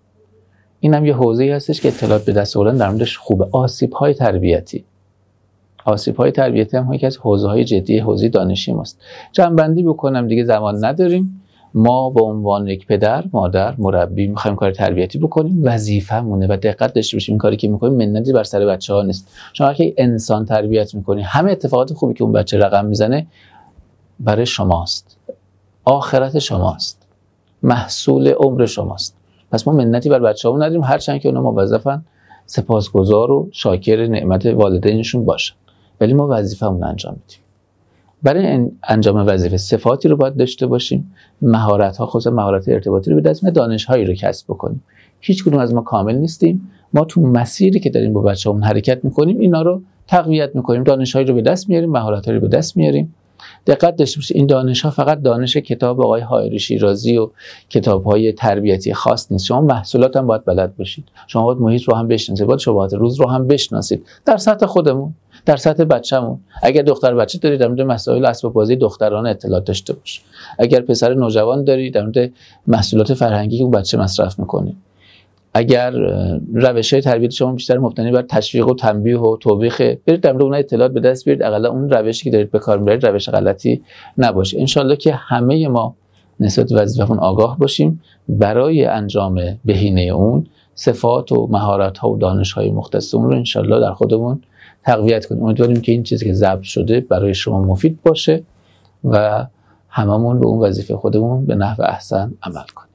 اینم یه حوزه‌ای هستش که اطلاعات به دست آوردن در موردش خوبه. آسیب‌های تربیتی. آسیب‌های تربیتی هم یکی از حوزه‌های جدی حوزه دانشی ماست. جمع‌بندی بکنم دیگه زمان نداریم. ما به عنوان یک پدر، مادر، مربی می‌خوایم کار تربیتی بکنیم، وظیفه‌مونه و دقت داشته باشیم این کاری که می‌کنیم منتی بر سر بچه‌ها نیست. شما اگه انسان تربیت می‌کنی همه اتفاقات خوبی که اون بچه رقم میزنه برای شماست. آخرت شماست. محصول عمر شماست. پس ما منتی بر بچه‌هامون نداریم، هرچند که اونا موظفن سپاسگزار و شاکر نعمت والدینشون باشن، ولی ما وظیفه‌مون انجام میدیم. برای انجام وظیفه صفاتی رو باید داشته باشیم، مهارت‌ها، خصوصا مهارت ارتباطی رو به دست میاریم، دانش‌هایی رو کسب بکنیم. هیچ کدوم از ما کامل نیستیم. ما تو مسیری که داریم با بچه‌مون حرکت می‌کنیم اینا رو تقویت می‌کنیم، دانش‌هایی رو به دست میاریم، مهارت‌هایی رو به دست میاریم. دقت داشته باشید این دانش‌ها فقط دانش کتاب آقای حائری شیرازی و کتاب‌های تربیتی خاص نیست. شما محصولات هم باید بلد باشید. شما باید محیط رو هم بشناسید، باید شبهات روز رو هم بشناسید در سطح خودمون، در سطح بچه‌مون. اگر دختر بچه دارید در مورد مسائل اسباب بازی دخترانه اطلاعات داشته باش. اگر پسر نوجوان دارید در مورد محصولات فرهنگی که اون بچه مصرف می‌کنه. اگر روش‌های تربیت شما بیشتر مبتنی بر تشویق و تنبیه و توبیخ، برید در مورد اون اطلاعات به دست بیارید، اقلا اون روشی که دارید به کار می‌برید روش غلطی نباشه. ان شاءالله که همه ما نسبت به وظیفه‌مون آگاه باشیم، برای انجام بهینه اون صفات و مهارت‌ها و دانش‌های مختص اون رو ان شاءالله در خودمون تقویت کنیم. امیدواریم که این چیزی که ضبط شده برای شما مفید باشه و هممون به اون وظیفه خودمون به نحو احسن عمل کنیم.